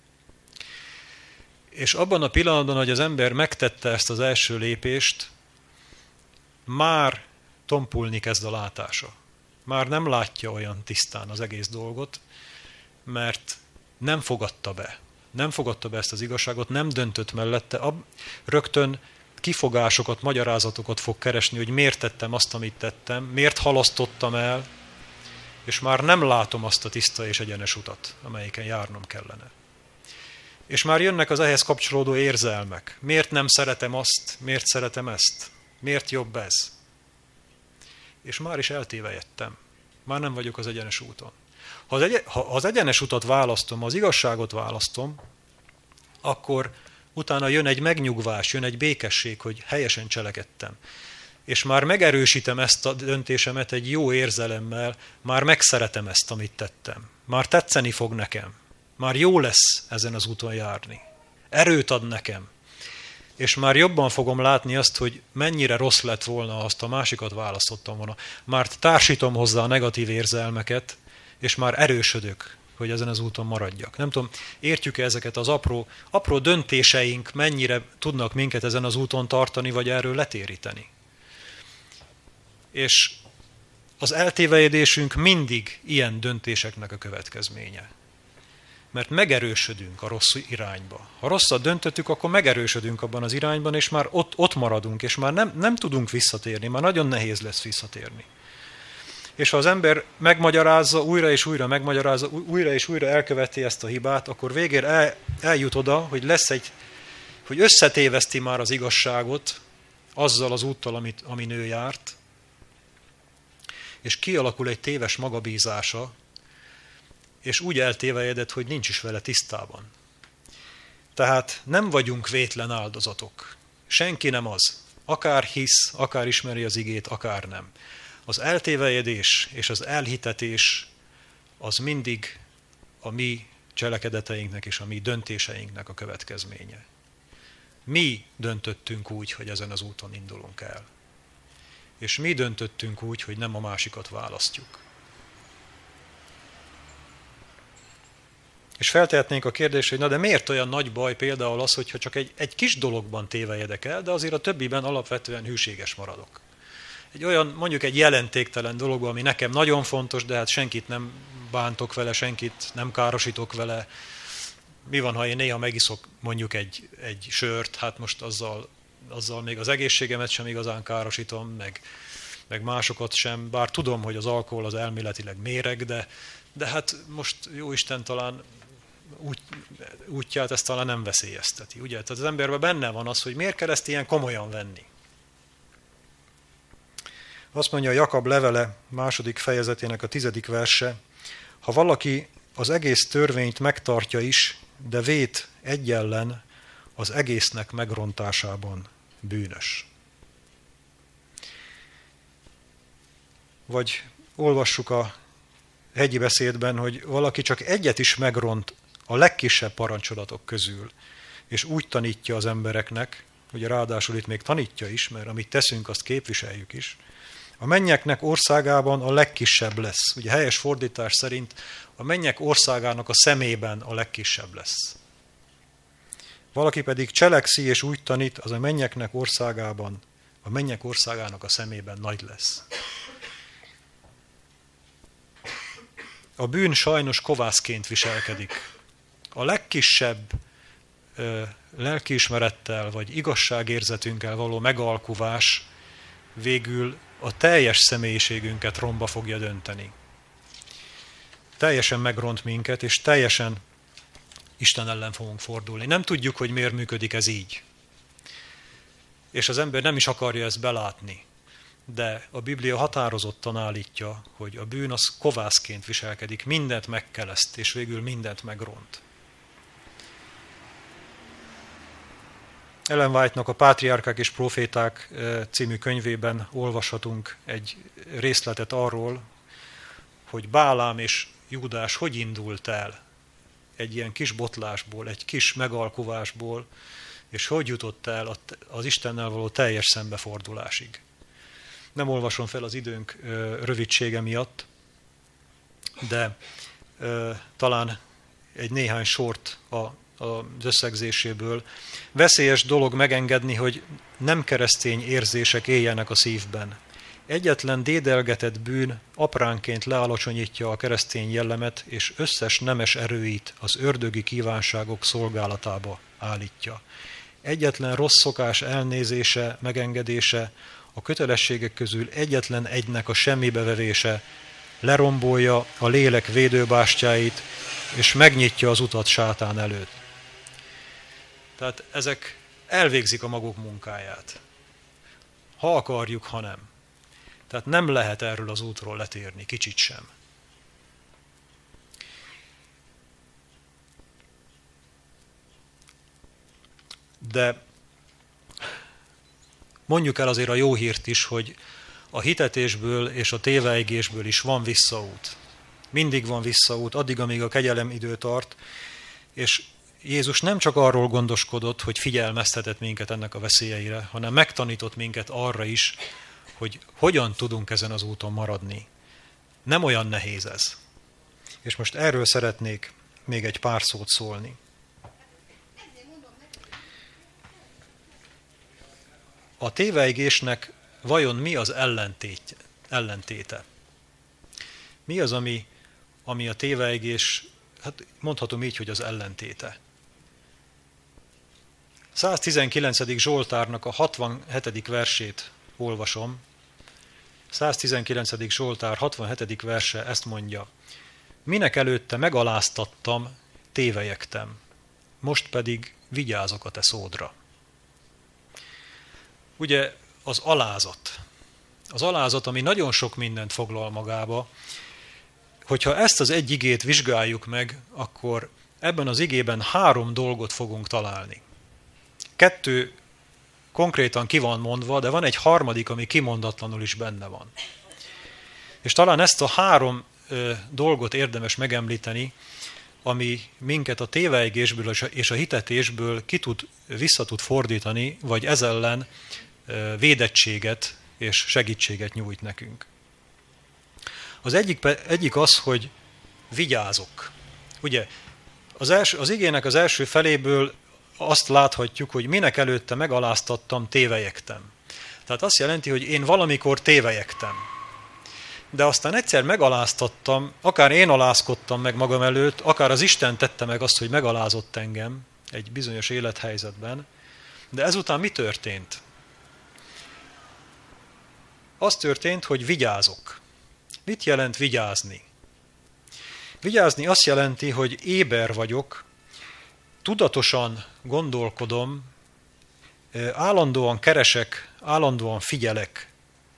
És abban a pillanatban, hogy az ember megtette ezt az első lépést, már tompulni kezd a látása. Már nem látja olyan tisztán az egész dolgot, mert nem fogadta be. Nem fogadta be ezt az igazságot, nem döntött mellette, ab, rögtön kifogásokat, magyarázatokat fog keresni, hogy miért tettem azt, amit tettem, miért halasztottam el, és már nem látom azt a tiszta és egyenes utat, amelyiken járnom kellene. És már jönnek az ehhez kapcsolódó érzelmek. Miért nem szeretem azt, miért szeretem ezt, miért jobb ez? És már is eltévejedtem. Már nem vagyok az egyenes úton. Ha az, egy, ha az egyenes utat választom, az igazságot választom, akkor utána jön egy megnyugvás, jön egy békesség, hogy helyesen cselekedtem. És már megerősítem ezt a döntésemet egy jó érzelemmel, már megszeretem ezt, amit tettem. Már tetszeni fog nekem. Már jó lesz ezen az úton járni. Erőt ad nekem. És már jobban fogom látni azt, hogy mennyire rossz lett volna, ha azt a másikat választottam volna. Már társítom hozzá a negatív érzelmeket, és már erősödök, hogy ezen az úton maradjak. Nem tudom, értjük-e ezeket az apró, apró döntéseink, mennyire tudnak minket ezen az úton tartani, vagy erről letéríteni. És az eltévejedésünk mindig ilyen döntéseknek a következménye. Mert megerősödünk a rossz irányba. Ha rosszat döntöttük, akkor megerősödünk abban az irányban, és már ott, ott maradunk, és már nem, nem tudunk visszatérni, már nagyon nehéz lesz visszatérni. És ha az ember megmagyarázza, újra és újra megmagyarázza, újra és újra elköveti ezt a hibát, akkor végére el, eljut oda, hogy lesz egy, hogy összetéveszti már az igazságot azzal az úttal, amit, amin ő járt, és kialakul egy téves magabízása, és úgy eltévejedett, hogy nincs is vele tisztában. Tehát nem vagyunk vétlen áldozatok. Senki nem az. Akár hisz, akár ismeri az igét, akár nem. Az eltévejedés és az elhitetés az mindig a mi cselekedeteinknek és a mi döntéseinknek a következménye. Mi döntöttünk úgy, hogy ezen az úton indulunk el. És mi döntöttünk úgy, hogy nem a másikat választjuk. És feltehetnénk a kérdést, hogy na de miért olyan nagy baj például az, hogyha csak egy, egy kis dologban tévejedek el, de azért a többiben alapvetően hűséges maradok. Egy olyan, mondjuk egy jelentéktelen dologban, ami nekem nagyon fontos, de hát senkit nem bántok vele, senkit nem károsítok vele. Mi van, ha én néha megiszok mondjuk egy, egy sört, hát most azzal, azzal még az egészségemet sem igazán károsítom, meg, meg másokat sem, bár tudom, hogy az alkohol az elméletileg méreg, de, de hát most jóisten talán úgy, útját ezt talán nem veszélyezteti. Ugye? Tehát az emberben benne van az, hogy miért kell ezt ilyen komolyan venni. Azt mondja a Jakab levele második fejezetének a tizedik verse, ha valaki az egész törvényt megtartja is, de vét egy ellen, az egésznek megrontásában bűnös. Vagy olvassuk a hegyi beszédben, hogy valaki csak egyet is megront a legkisebb parancsolatok közül, és úgy tanítja az embereknek, ugye ráadásul itt még tanítja is, mert amit teszünk, azt képviseljük is, a mennyeknek országában a legkisebb lesz. Ugye helyes fordítás szerint a mennyek országának a szemében a legkisebb lesz. Valaki pedig cselekszi és úgy tanít, az a mennyeknek országában, a mennyek országának a szemében nagy lesz. A bűn sajnos kovászként viselkedik. A legkisebb ö, lelkiismerettel vagy igazságérzetünkkel való megalkuvás végül a teljes személyiségünket romba fogja dönteni. Teljesen megront minket, és teljesen Isten ellen fogunk fordulni. Nem tudjuk, hogy miért működik ez így. És az ember nem is akarja ezt belátni. De a Biblia határozottan állítja, hogy a bűn az kovászként viselkedik, mindent megkeleszt, és végül mindent megront. Ellen White-nak a Pátriárkák és Proféták című könyvében olvashatunk egy részletet arról, hogy Bálám és Júdás hogy indult el egy ilyen kis botlásból, egy kis megalkuvásból, és hogy jutott el az Istennel való teljes szembefordulásig. Nem olvasom fel az időnk rövidsége miatt, de talán egy néhány sort az összegzéséből. Veszélyes dolog megengedni, hogy nem keresztény érzések éljenek a szívben. Egyetlen dédelgetett bűn apránként lealacsonyítja a keresztény jellemet, és összes nemes erőit az ördögi kívánságok szolgálatába állítja. Egyetlen rossz szokás elnézése, megengedése, a kötelességek közül egyetlen egynek a semmibevevése lerombolja a lélek védőbástyáit, és megnyitja az utat sátán előtt. Tehát ezek elvégzik a maguk munkáját. Ha akarjuk, ha nem. Tehát nem lehet erről az útról letérni, kicsit sem. De mondjuk el azért a jó hírt is, hogy a hitetésből és a téveigésből is van visszaút. Mindig van visszaút, addig, amíg a kegyelem idő tart, és Jézus nem csak arról gondoskodott, hogy figyelmeztetett minket ennek a veszélyeire, hanem megtanított minket arra is, hogy hogyan tudunk ezen az úton maradni. Nem olyan nehéz ez. És most erről szeretnék még egy pár szót szólni. A téveigésnek vajon mi az ellentét, ellentéte? Mi az, ami, ami a téveigés, hát mondhatom így, hogy az ellentéte. száztizenkilencedik Zsoltárnak a hatvanhetedik versét olvasom. száztizenkilencedik Zsoltár hatvanhetedik verse ezt mondja. Minek előtte megaláztattam, tévelyegtem, most pedig vigyázok a te szódra. Ugye az alázat. Az alázat, ami nagyon sok mindent foglal magába, hogyha ezt az egy igét vizsgáljuk meg, akkor ebben az igében három dolgot fogunk találni. Kettő konkrétan ki van mondva, de van egy harmadik, ami kimondatlanul is benne van. És talán ezt a három ö, dolgot érdemes megemlíteni, ami minket a téveigésből és a hitetésből ki tud, vissza tud fordítani, vagy ez ellen ö, védettséget és segítséget nyújt nekünk. Az egyik, egyik az, hogy vigyázok. Ugye az, első, az igének az első feléből azt láthatjuk, hogy minek előtte megaláztattam, tévelyegtem. Tehát azt jelenti, hogy én valamikor tévelyegtem. De aztán egyszer megaláztattam, akár én alázkodtam meg magam előtt, akár az Isten tette meg azt, hogy megalázott engem egy bizonyos élethelyzetben. De ezután mi történt? Az történt, hogy vigyázok. Mit jelent vigyázni? Vigyázni azt jelenti, hogy éber vagyok, tudatosan gondolkodom, állandóan keresek, állandóan figyelek,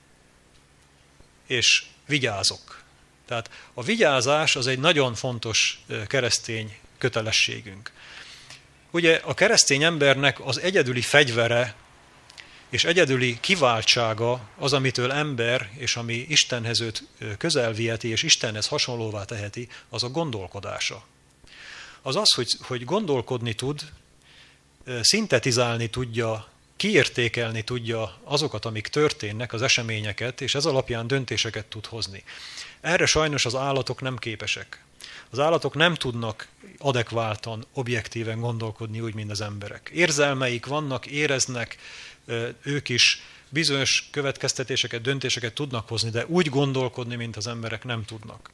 és vigyázok. Tehát a vigyázás az egy nagyon fontos keresztény kötelességünk. Ugye a keresztény embernek az egyedüli fegyvere és egyedüli kiváltsága az, amitől ember, és ami Istenhez őt közel viheti, és Istenhez hasonlóvá teheti, az a gondolkodása. Az az, hogy, hogy gondolkodni tud, szintetizálni tudja kiértékelni tudja azokat, amik történnek, az eseményeket, és ez alapján döntéseket tud hozni. Erre sajnos az állatok nem képesek. Az állatok nem tudnak adekváltan, objektíven gondolkodni úgy, mint az emberek. Érzelmeik vannak, éreznek, ők is bizonyos következtetéseket, döntéseket tudnak hozni, de úgy gondolkodni, mint az emberek nem tudnak.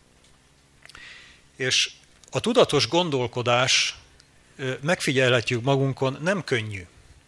És a tudatos gondolkodás, megfigyelhetjük magunkon, nem könnyű.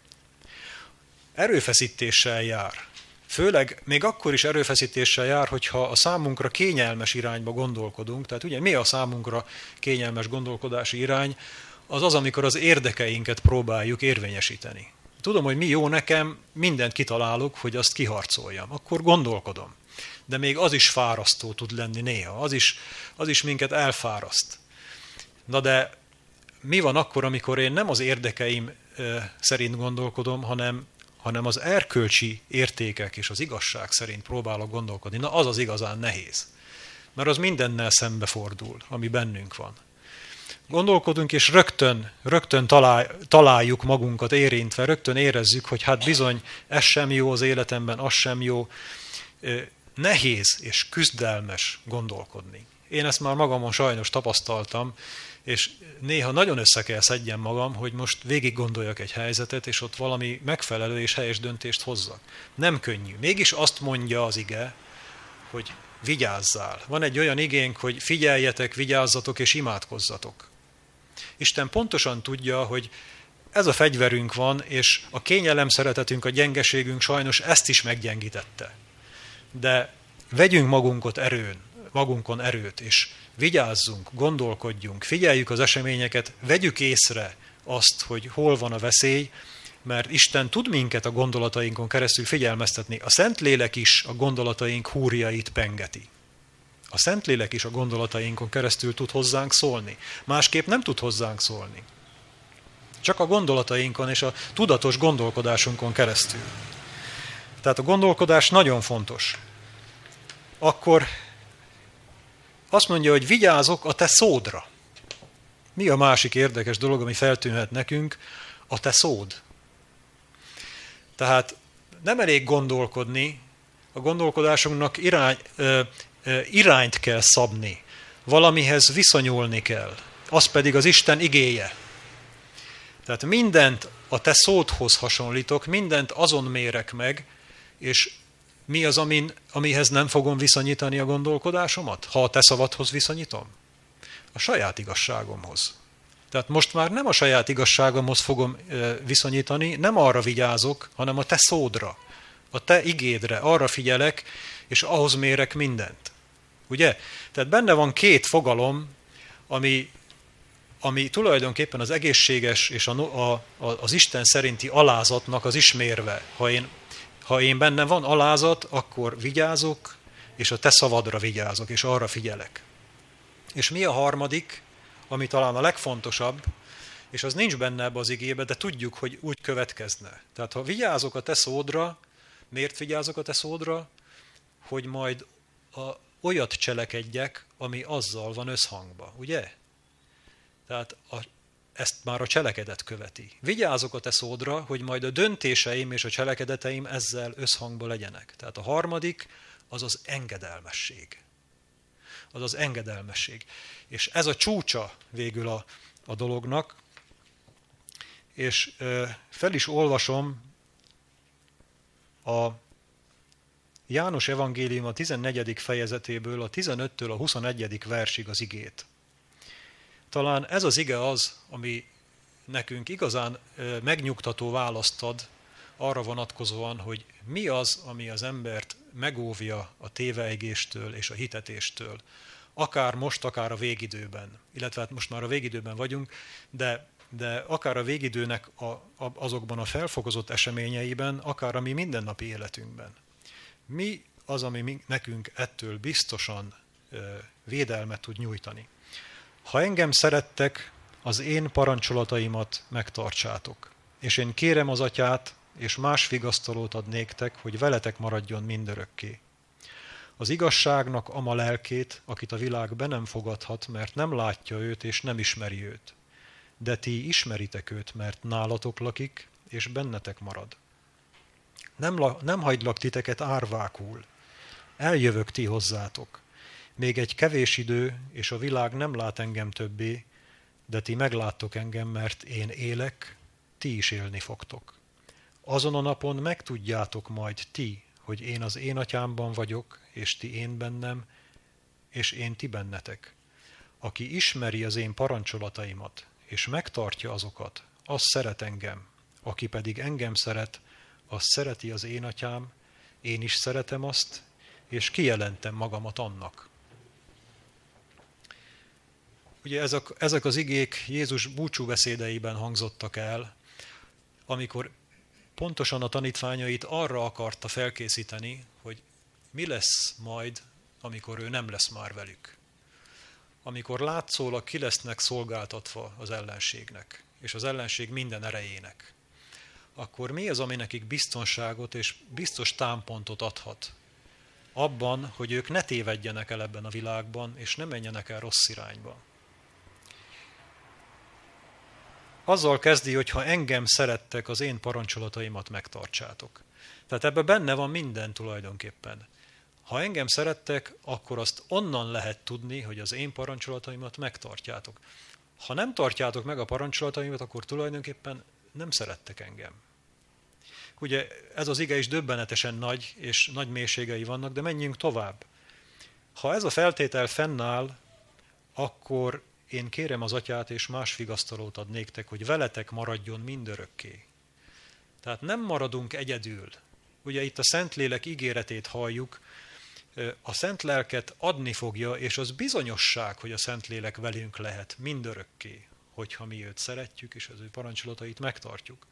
Erőfeszítéssel jár. Főleg még akkor is erőfeszítéssel jár, hogyha a számunkra kényelmes irányba gondolkodunk. Tehát ugye mi a számunkra kényelmes gondolkodási irány? Az az, amikor az érdekeinket próbáljuk érvényesíteni. Tudom, hogy mi jó nekem, mindent kitalálok, hogy azt kiharcoljam. Akkor gondolkodom. De még az is fárasztó tud lenni néha. Az is, az is minket elfáraszt. Na de mi van akkor, amikor én nem az érdekeim szerint gondolkodom, hanem, hanem az erkölcsi értékek és az igazság szerint próbálok gondolkodni? Na az az igazán nehéz. Mert az mindennel szembefordul, ami bennünk van. Gondolkodunk, és rögtön, rögtön talál, találjuk magunkat érintve, rögtön érezzük, hogy hát bizony, ez sem jó az életemben, az sem jó. Nehéz és küzdelmes gondolkodni. Én ezt már magamon sajnos tapasztaltam, és néha nagyon össze kell szedjem magam, hogy most végig gondoljak egy helyzetet, és ott valami megfelelő és helyes döntést hozzak. Nem könnyű. Mégis azt mondja az ige, hogy vigyázzál. Van egy olyan igénk, hogy figyeljetek, vigyázzatok és imádkozzatok. Isten pontosan tudja, hogy ez a fegyverünk van, és a kényelem szeretetünk, a gyengeségünk sajnos ezt is meggyengítette. De vegyünk magunkot erőn, magunkon erőt, és vigyázzunk, gondolkodjunk, figyeljük az eseményeket, vegyük észre azt, hogy hol van a veszély, mert Isten tud minket a gondolatainkon keresztül figyelmeztetni. A Szentlélek is a gondolataink húrjait pengeti. A Szentlélek is a gondolatainkon keresztül tud hozzánk szólni. Másképp nem tud hozzánk szólni. Csak a gondolatainkon és a tudatos gondolkodásunkon keresztül. Tehát a gondolkodás nagyon fontos. Akkor azt mondja, hogy vigyázok a te szódra. Mi a másik érdekes dolog, ami feltűnhet nekünk? A te szód. Tehát nem elég gondolkodni, a gondolkodásunknak irány, ö, ö, irányt kell szabni, valamihez viszonyulni kell, az pedig az Isten igéje. Tehát mindent a te szódhoz hasonlítok, mindent azon mérek meg, és mi az, amin, amihez nem fogom viszonyítani a gondolkodásomat, ha a te szavadhoz viszonyítom? A saját igazságomhoz. Tehát most már nem a saját igazságomhoz fogom viszonyítani, nem arra vigyázok, hanem a te szódra, a te igédre, arra figyelek, és ahhoz mérek mindent. Ugye? Tehát benne van két fogalom, ami, ami tulajdonképpen az egészséges és a, a, az Isten szerinti alázatnak az ismérve. Ha én, ha én bennem van alázat, akkor vigyázok, és a te szavadra vigyázok, és arra figyelek. És mi a harmadik, ami talán a legfontosabb, és az nincs benne ebbe az igébe, de tudjuk, hogy úgy következne. Tehát ha vigyázok a te szódra, miért vigyázok a te szódra? Hogy majd a, olyat cselekedjek, ami azzal van összhangba, ugye? Tehát a, ezt már a cselekedet követi. Vigyázok a te szódra, hogy majd a döntéseim és a cselekedeteim ezzel összhangba legyenek. Tehát a harmadik az az engedelmesség. Az az engedelmesség. És ez a csúcsa végül a, a dolognak. És ö, fel is olvasom a János evangélium a tizennegyedik fejezetéből, a tizenöttől a huszonegyedik versig az igét. Talán ez az ige az, ami nekünk igazán ö, megnyugtató választ ad arra vonatkozóan, hogy mi az, ami az embert megóvja a téveigéstől és a hitetéstől. Akár most, akár a végidőben. Illetve hát most már a végidőben vagyunk, de, de akár a végidőnek a, a, azokban a felfokozott eseményeiben, akár a mi mindennapi életünkben. Mi az, ami mi, nekünk ettől biztosan ö, védelmet tud nyújtani? Ha engem szerettek, az én parancsolataimat megtartsátok. És én kérem az Atyát, és más vigasztalót ad néktek, hogy veletek maradjon mindörökké. Az igazságnak ama lelkét, akit a világ be nem fogadhat, mert nem látja őt és nem ismeri őt. De ti ismeritek őt, mert nálatok lakik, és bennetek marad. Nem, nem hagylak titeket árvákul. Eljövök ti hozzátok. Még egy kevés idő, és a világ nem lát engem többé, de ti megláttok engem, mert én élek, ti is élni fogtok. Azon a napon megtudjátok majd ti, hogy én az én atyámban vagyok, és ti én bennem, és én ti bennetek. Aki ismeri az én parancsolataimat, és megtartja azokat, az szeret engem. Aki pedig engem szeret, az szereti az én atyám, én is szeretem azt, és kijelentem magamat annak. Ugye ezek, ezek az igék Jézus búcsúbeszédeiben hangzottak el, amikor pontosan a tanítványait arra akarta felkészíteni, hogy mi lesz majd, amikor ő nem lesz már velük. Amikor látszólag ki lesznek szolgáltatva az ellenségnek, és az ellenség minden erejének, akkor mi az, ami nekik biztonságot és biztos támpontot adhat? Abban, hogy ők ne tévedjenek el ebben a világban, és ne menjenek el rossz irányba. Azzal kezdi, hogy ha engem szerettek, az én parancsolataimat megtartsátok. Tehát ebben benne van minden tulajdonképpen. Ha engem szerettek, akkor azt onnan lehet tudni, hogy az én parancsolataimat megtartjátok. Ha nem tartjátok meg a parancsolataimat, akkor tulajdonképpen nem szerettek engem. Ugye ez az ige is döbbenetesen nagy, és nagy mélységei vannak, de menjünk tovább. Ha ez a feltétel fennáll, akkor én kérem az atyát, és más vigasztalót ad néktek, hogy veletek maradjon mindörökké. Tehát nem maradunk egyedül. Ugye itt a Szentlélek ígéretét halljuk, a Szent Lelket adni fogja, és az bizonyosság, hogy a Szentlélek velünk lehet mindörökké, hogyha mi őt szeretjük, és az ő parancsolatait megtartjuk.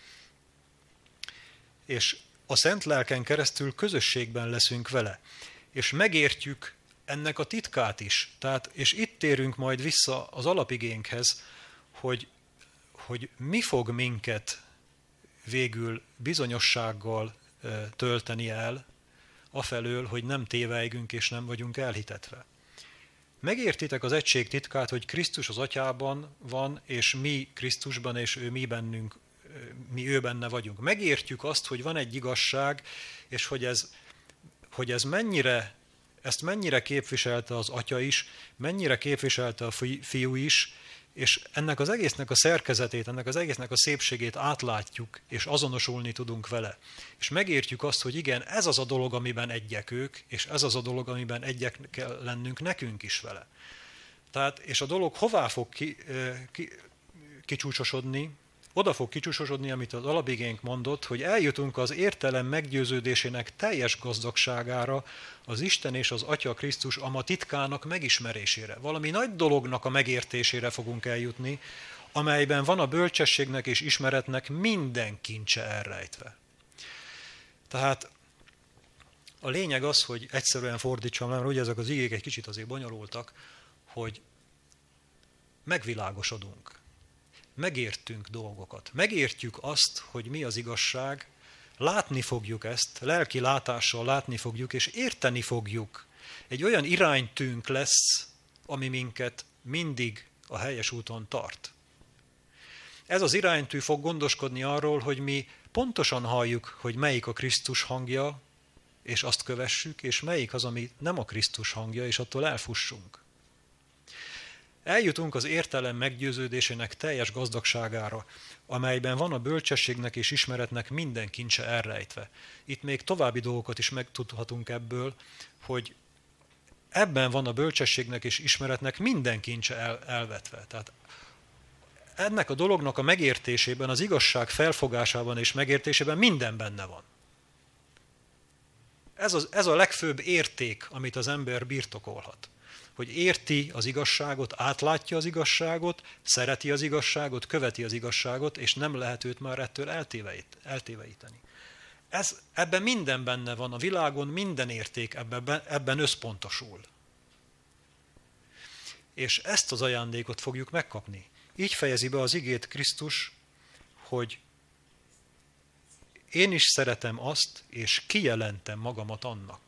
És a Szent Lelken keresztül közösségben leszünk vele, és megértjük ennek a titkát is. Tehát, és itt térünk majd vissza az alapigénkhez, hogy, hogy mi fog minket végül bizonyossággal tölteni el, afelől, hogy nem tévejgünk és nem vagyunk elhitetve. Megértitek az egység titkát, hogy Krisztus az atyában van, és mi Krisztusban, és ő mi bennünk, mi ő benne vagyunk. Megértjük azt, hogy van egy igazság, és hogy ez, hogy ez mennyire, ezt mennyire képviselte az atya is, mennyire képviselte a fiú is, és ennek az egésznek a szerkezetét, ennek az egésznek a szépségét átlátjuk, és azonosulni tudunk vele. És megértjük azt, hogy igen, ez az a dolog, amiben egyek ők, és ez az a dolog, amiben egyek kell lennünk nekünk is vele. Tehát, és a dolog hová fog ki, ki, kicsúcsosodni? Oda fog kicsúcsosodni, amit az alapigénk mondott, hogy eljutunk az értelem meggyőződésének teljes gazdagságára, az Isten és az Atya Krisztus ama titkának megismerésére. Valami nagy dolognak a megértésére fogunk eljutni, amelyben van a bölcsességnek és ismeretnek minden kincse elrejtve. Tehát a lényeg az, hogy egyszerűen fordítsam le, mert ugye ezek az igék egy kicsit azért bonyolultak, hogy megvilágosodunk. Megértünk dolgokat. Megértjük azt, hogy mi az igazság, látni fogjuk ezt, lelki látással látni fogjuk, és érteni fogjuk. Egy olyan iránytűnk lesz, ami minket mindig a helyes úton tart. Ez az iránytű fog gondoskodni arról, hogy mi pontosan halljuk, hogy melyik a Krisztus hangja, és azt kövessük, és melyik az, ami nem a Krisztus hangja, és attól elfussunk. Eljutunk az értelem meggyőződésének teljes gazdagságára, amelyben van a bölcsességnek és ismeretnek minden kincse elrejtve. Itt még további dolgokat is megtudhatunk ebből, hogy ebben van a bölcsességnek és ismeretnek minden kincse el, elvetve. Tehát ennek a dolognak a megértésében, az igazság felfogásában és megértésében minden benne van. Ez, az, ez a legfőbb érték, amit az ember birtokolhat. Hogy érti az igazságot, átlátja az igazságot, szereti az igazságot, követi az igazságot, és nem lehet őt már ettől eltéveíteni. Ez, ebben minden benne van, a világon minden érték ebben, ebben összpontosul. És ezt az ajándékot fogjuk megkapni. Így fejezi be az igét Krisztus, hogy én is szeretem azt, és kijelentem magamat annak.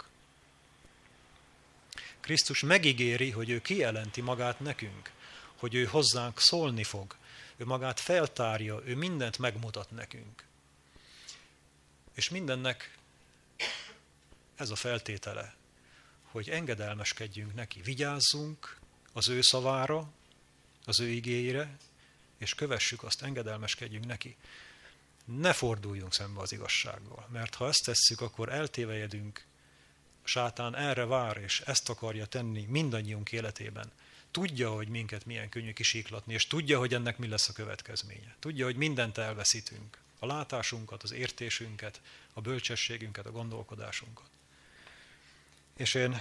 Krisztus megígéri, hogy ő kijelenti magát nekünk, hogy ő hozzánk szólni fog, ő magát feltárja, ő mindent megmutat nekünk. És mindennek ez a feltétele, hogy engedelmeskedjünk neki, vigyázzunk az ő szavára, az ő igéjére, és kövessük azt, engedelmeskedjünk neki. Ne forduljunk szembe az igazsággal, mert ha ezt tesszük, akkor eltévejedünk. A sátán erre vár, és ezt akarja tenni mindannyiunk életében. Tudja, hogy minket milyen könnyű kisíklatni, és tudja, hogy ennek mi lesz a következménye. Tudja, hogy mindent elveszítünk. A látásunkat, az értésünket, a bölcsességünket, a gondolkodásunkat. És én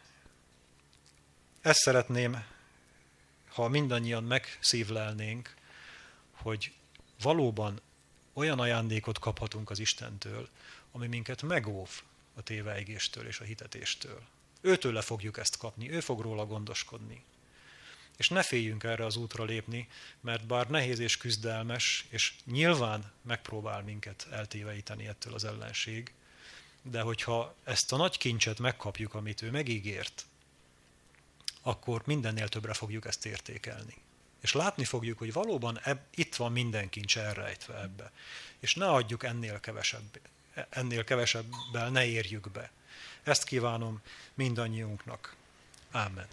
ezt szeretném, ha mindannyian megszívlelnénk, hogy valóban olyan ajándékot kaphatunk az Istentől, ami minket megóv a téveigéstől és a hitetéstől. Őtőle fogjuk ezt kapni, ő fog róla gondoskodni. És ne féljünk erre az útra lépni, mert bár nehéz és küzdelmes, és nyilván megpróbál minket eltéveíteni ettől az ellenség, de hogyha ezt a nagy kincset megkapjuk, amit ő megígért, akkor mindennél többre fogjuk ezt értékelni. És látni fogjuk, hogy valóban eb, itt van minden kincs elrejtve ebbe. És ne adjuk ennél kevesebb, ennél kevesebbel, ne érjük be. Ezt kívánom mindannyiunknak. Ámen.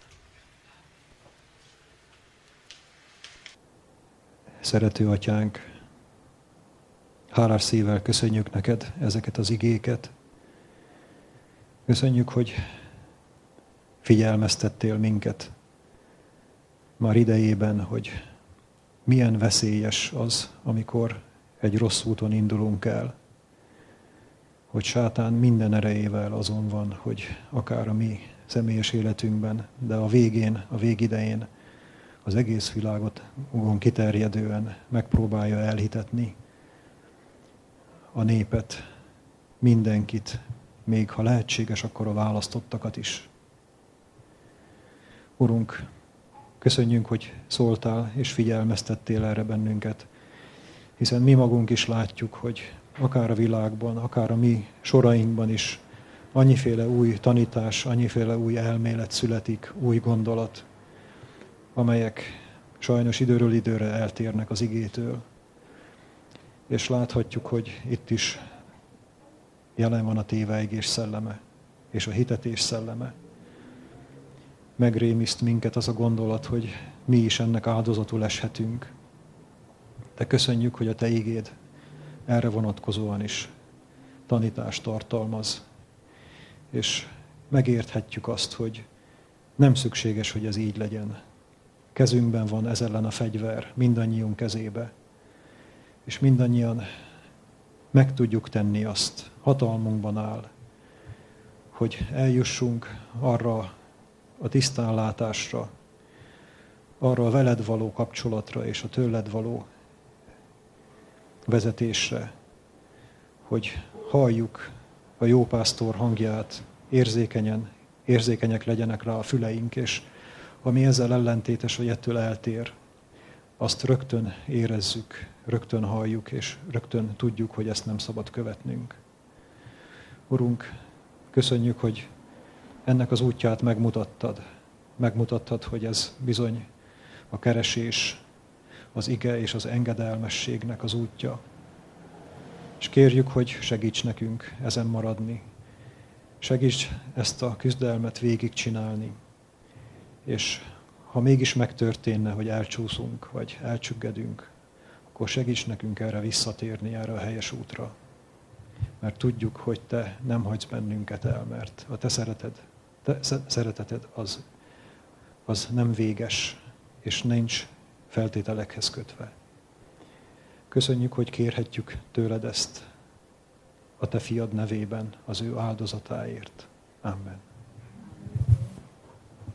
Szerető Atyánk, hálás szívvel köszönjük neked ezeket az igéket. Köszönjük, hogy figyelmeztettél minket már idejében, hogy milyen veszélyes az, amikor egy rossz úton indulunk el. Hogy sátán minden erejével azon van, hogy akár a mi személyes életünkben, de a végén, a végidején az egész világot kiterjedően megpróbálja elhitetni a népet, mindenkit, még ha lehetséges, akkor a választottakat is. Urunk, köszönjük, hogy szóltál és figyelmeztettél erre bennünket, hiszen mi magunk is látjuk, hogy akár a világban, akár a mi sorainkban is annyiféle új tanítás, annyiféle új elmélet születik, új gondolat, amelyek sajnos időről időre eltérnek az igétől. És láthatjuk, hogy itt is jelen van a téveigés szelleme, és a hitetés szelleme. Megrémiszt minket az a gondolat, hogy mi is ennek áldozatul eshetünk. De köszönjük, hogy a Te igéd erre vonatkozóan is tanítást tartalmaz. És megérthetjük azt, hogy nem szükséges, hogy ez így legyen. Kezünkben van ez ellen a fegyver, mindannyiunk kezébe. És mindannyian meg tudjuk tenni azt, hatalmunkban áll, hogy eljussunk arra a tisztánlátásra, arra a veled való kapcsolatra és a tőled való vezetésre, hogy halljuk a jó pásztor hangját, érzékenyen, érzékenyek legyenek rá a füleink, és ami ezzel ellentétes, vagy ettől eltér, azt rögtön érezzük, rögtön halljuk, és rögtön tudjuk, hogy ezt nem szabad követnünk. Urunk, köszönjük, hogy ennek az útját megmutattad. Megmutattad, hogy ez bizony a keresés, az ige és az engedelmességnek az útja. És kérjük, hogy segíts nekünk ezen maradni. Segíts ezt a küzdelmet végigcsinálni. És ha mégis megtörténne, hogy elcsúszunk, vagy elcsüggedünk, akkor segíts nekünk erre visszatérni, erre a helyes útra. Mert tudjuk, hogy Te nem hagysz bennünket el, mert a Te szereted, te szereteted az, az nem véges, és nincs feltételekhez kötve. Köszönjük, hogy kérhetjük tőled ezt a Te fiad nevében, az ő áldozatáért. Amen.